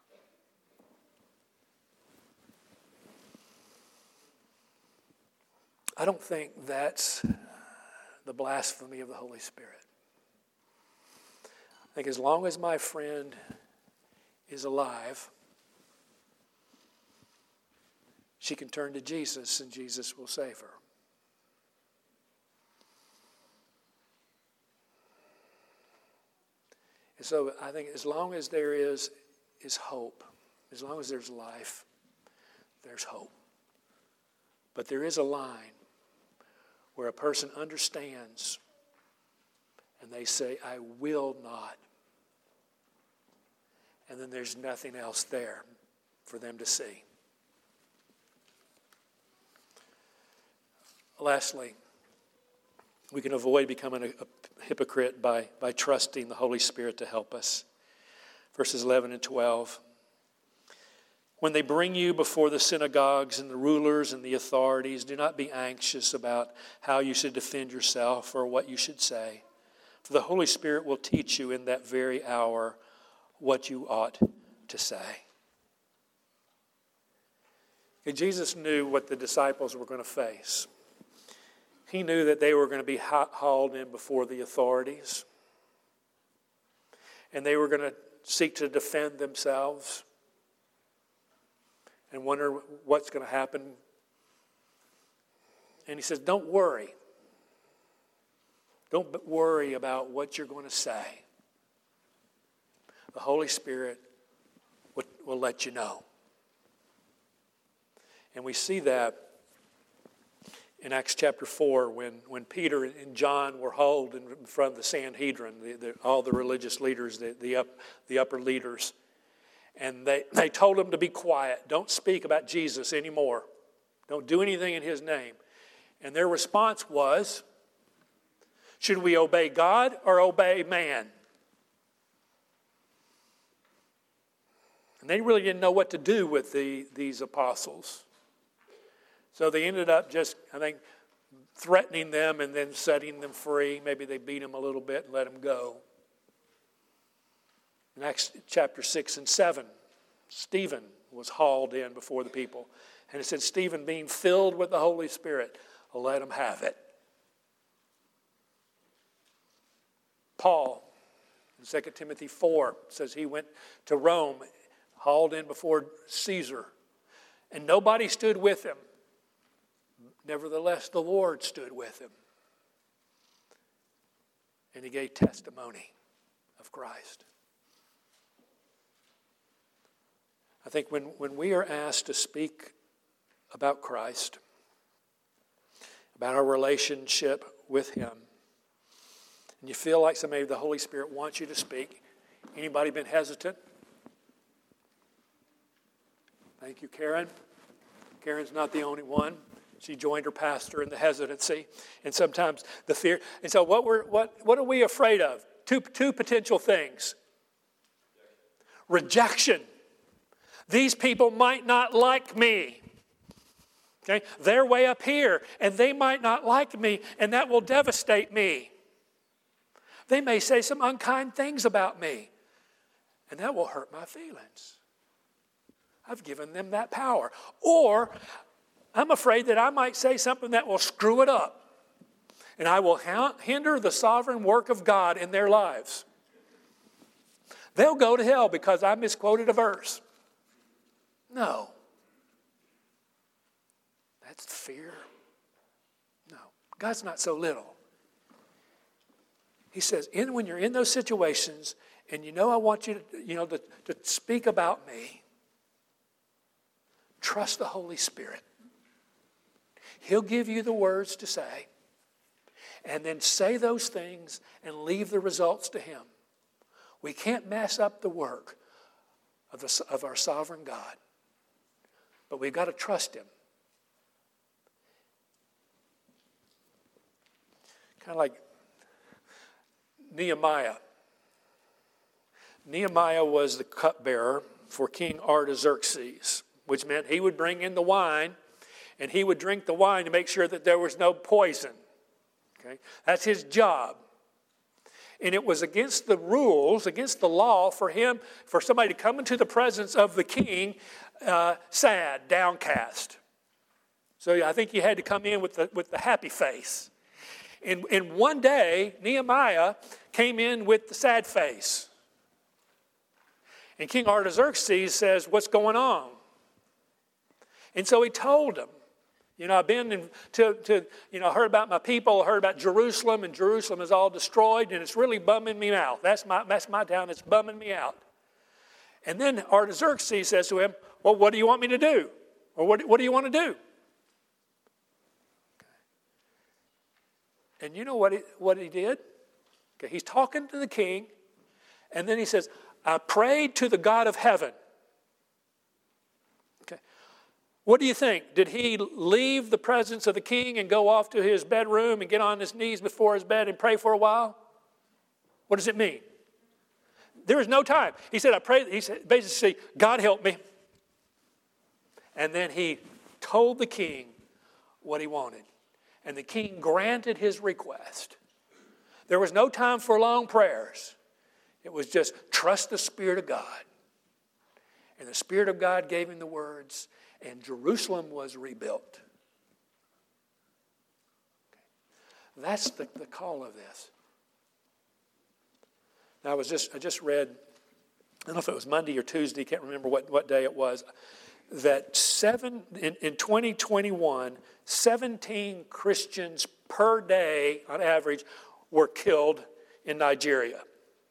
I don't think that's the blasphemy of the Holy Spirit. I think as long as my friend is alive, she can turn to Jesus and Jesus will save her. And so I think as long as there is, is hope, as long as there's life, there's hope. But there is a line where a person understands and they say, I will not. And then there's nothing else there for them to see. Lastly, we can avoid becoming a, a hypocrite by, by trusting the Holy Spirit to help us. Verses eleven and twelve. When they bring you before the synagogues and the rulers and the authorities, do not be anxious about how you should defend yourself or what you should say. For the Holy Spirit will teach you in that very hour what you ought to say. Okay, Jesus knew what the disciples were going to face. He knew that they were going to be hauled in before the authorities. And they were going to seek to defend themselves and wonder what's going to happen. And he says, don't worry. Don't worry about what you're going to say. The Holy Spirit will, will let you know. And we see that in Acts chapter four, when, when Peter and John were hauled in front of the Sanhedrin, the, the, all the religious leaders, the, the, up, the upper leaders, and they, they told them to be quiet. Don't speak about Jesus anymore. Don't do anything in his name. And their response was, should we obey God or obey man? And they really didn't know what to do with the, these apostles. So they ended up just, I think, threatening them and then setting them free. Maybe they beat them a little bit and let them go. In Acts chapter six and seven, Stephen was hauled in before the people. And it said, Stephen, being filled with the Holy Spirit, let him have it. Paul, in Second Timothy four, says he went to Rome, hauled in before Caesar, and nobody stood with him. Nevertheless, the Lord stood with him. And he gave testimony of Christ. I think when, when we are asked to speak about Christ, about our relationship with him, and you feel like somebody, the Holy Spirit wants you to speak, anybody been hesitant? Thank you, Karen. Karen's not the only one. She joined her pastor in the hesitancy and sometimes the fear. And so what we're what what are we afraid of? Two two potential things. Rejection. These people might not like me. Okay? They're way up here and they might not like me and that will devastate me. They may say some unkind things about me and that will hurt my feelings. I've given them that power. Or I'm afraid that I might say something that will screw it up. And I will hinder the sovereign work of God in their lives. They'll go to hell because I misquoted a verse. No. That's fear. No. God's not so little. He says, in, when you're in those situations and you know I want you to, you know, to, to speak about me, trust the Holy Spirit. He'll give you the words to say. And then say those things and leave the results to him. We can't mess up the work of, the, of our sovereign God. But we've got to trust him. Kind of like Nehemiah. Nehemiah was the cupbearer for King Artaxerxes, which meant he would bring in the wine, and he would drink the wine to make sure that there was no poison. Okay? That's his job. And it was against the rules, against the law for him, for somebody to come into the presence of the king uh, sad, downcast. So I think you had to come in with the, with the happy face. And, and one day, Nehemiah came in with the sad face. And King Artaxerxes says, what's going on? And so he told him, you know, I've been in, to, to, you know, heard about my people, heard about Jerusalem, and Jerusalem is all destroyed, and it's really bumming me out. That's my, that's my town, it's bumming me out. And then Artaxerxes says to him, well, what do you want me to do? Or what, what do you want to do? And you know what he, what he did? Okay, he's talking to the king, and then he says, I prayed to the God of heaven. Okay. What do you think? Did he leave the presence of the king and go off to his bedroom and get on his knees before his bed and pray for a while? What does it mean? There was no time. He said, I prayed. He said, basically, God help me. And then he told the king what he wanted. And the king granted his request. There was no time for long prayers. It was just trust the Spirit of God. And the Spirit of God gave him the words, and Jerusalem was rebuilt. Okay. That's the, the call of this. Now I was just I just read, I don't know if it was Monday or Tuesday, can't remember what, what day it was, that seven in, in twenty twenty-one, seventeen Christians per day on average were killed in Nigeria.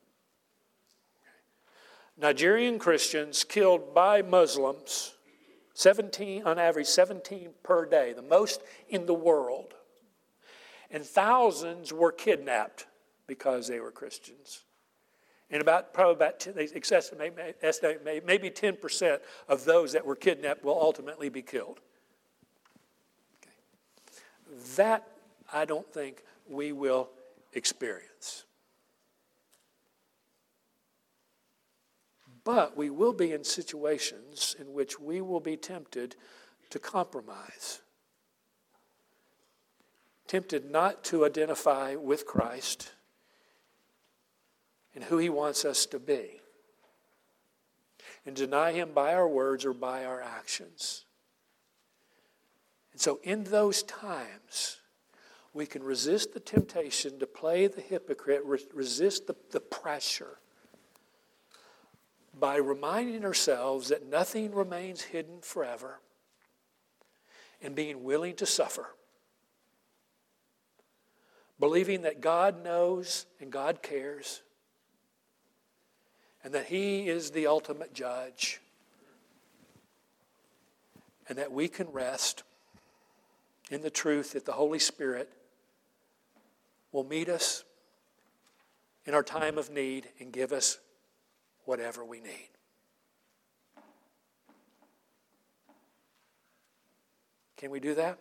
Nigerian Christians killed by Muslims, seventeen on average, seventeen per day, the most in the world. And thousands were kidnapped because they were Christians. And about probably about ten, they estimate, estimate maybe ten percent of those that were kidnapped will ultimately be killed. Okay. That I don't think we will experience. But we will be in situations in which we will be tempted to compromise. Tempted not to identify with Christ and who he wants us to be. And deny him by our words or by our actions. And so in those times, we can resist the temptation to play the hypocrite, resist the, the pressure, by reminding ourselves that nothing remains hidden forever and being willing to suffer. Believing that God knows and God cares and that he is the ultimate judge and that we can rest in the truth that the Holy Spirit will meet us in our time of need and give us whatever we need. Can we do that?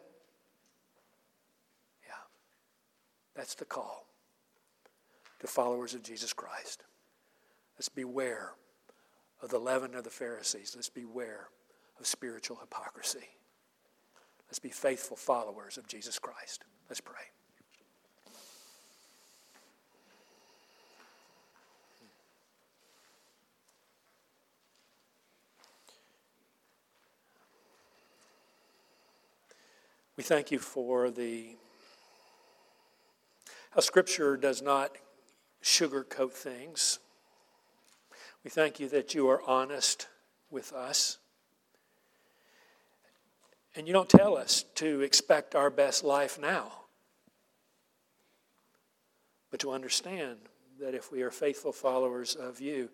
Yeah. That's the call to followers of Jesus Christ. Let's beware of the leaven of the Pharisees. Let's beware of spiritual hypocrisy. Let's be faithful followers of Jesus Christ. Let's pray. We thank you for the how Scripture does not sugarcoat things. We thank you that you are honest with us. And you don't tell us to expect our best life now, but to understand that if we are faithful followers of you,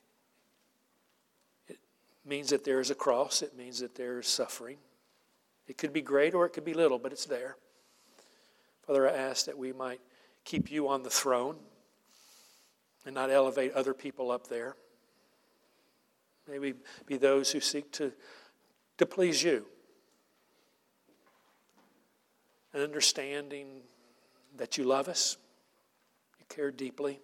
it means that there is a cross. It means that there is suffering. It could be great or it could be little, but it's there. Father, I ask that we might keep you on the throne and not elevate other people up there. May we be those who seek to, to please you. And understanding that you love us, you care deeply,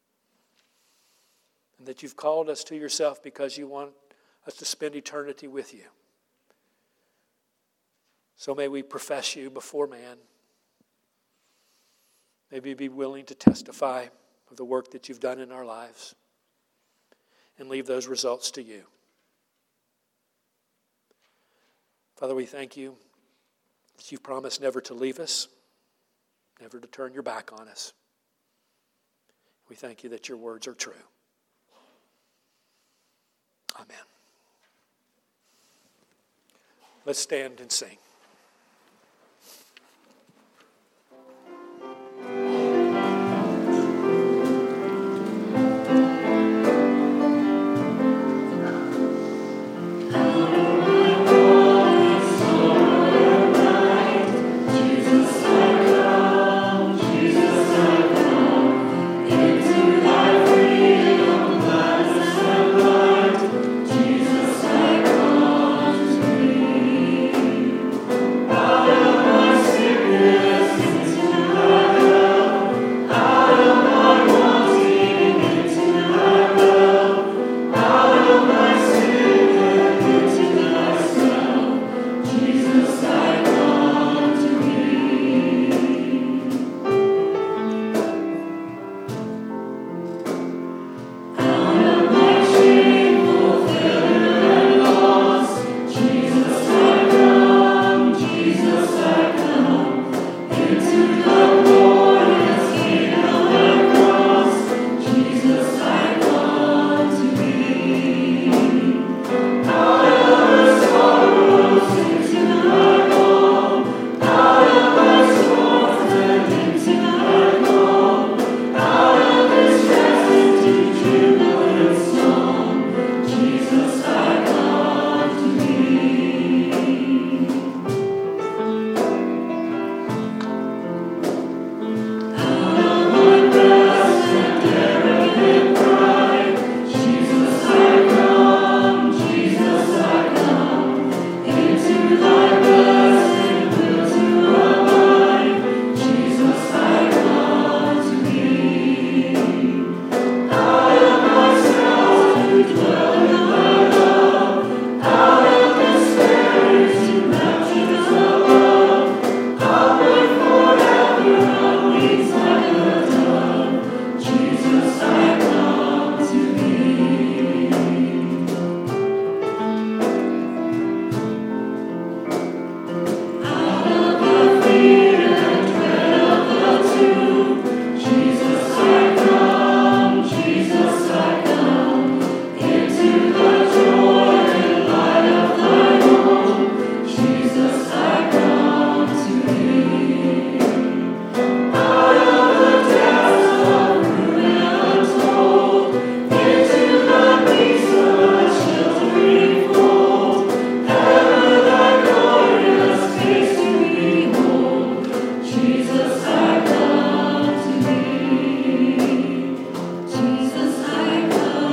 and that you've called us to yourself because you want us to spend eternity with you. So may we profess you before man. May we be willing to testify of the work that you've done in our lives and leave those results to you. Father, we thank you that you've promised never to leave us, never to turn your back on us. We thank you that your words are true. Amen. Let's stand and sing.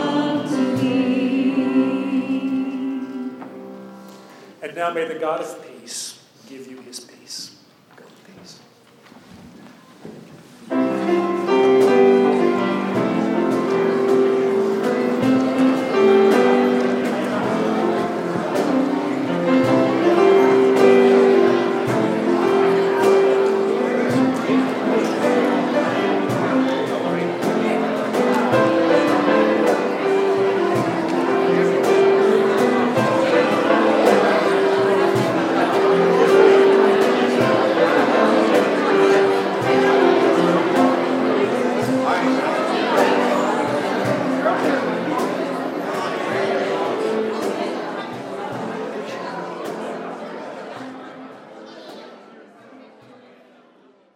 May the God of peace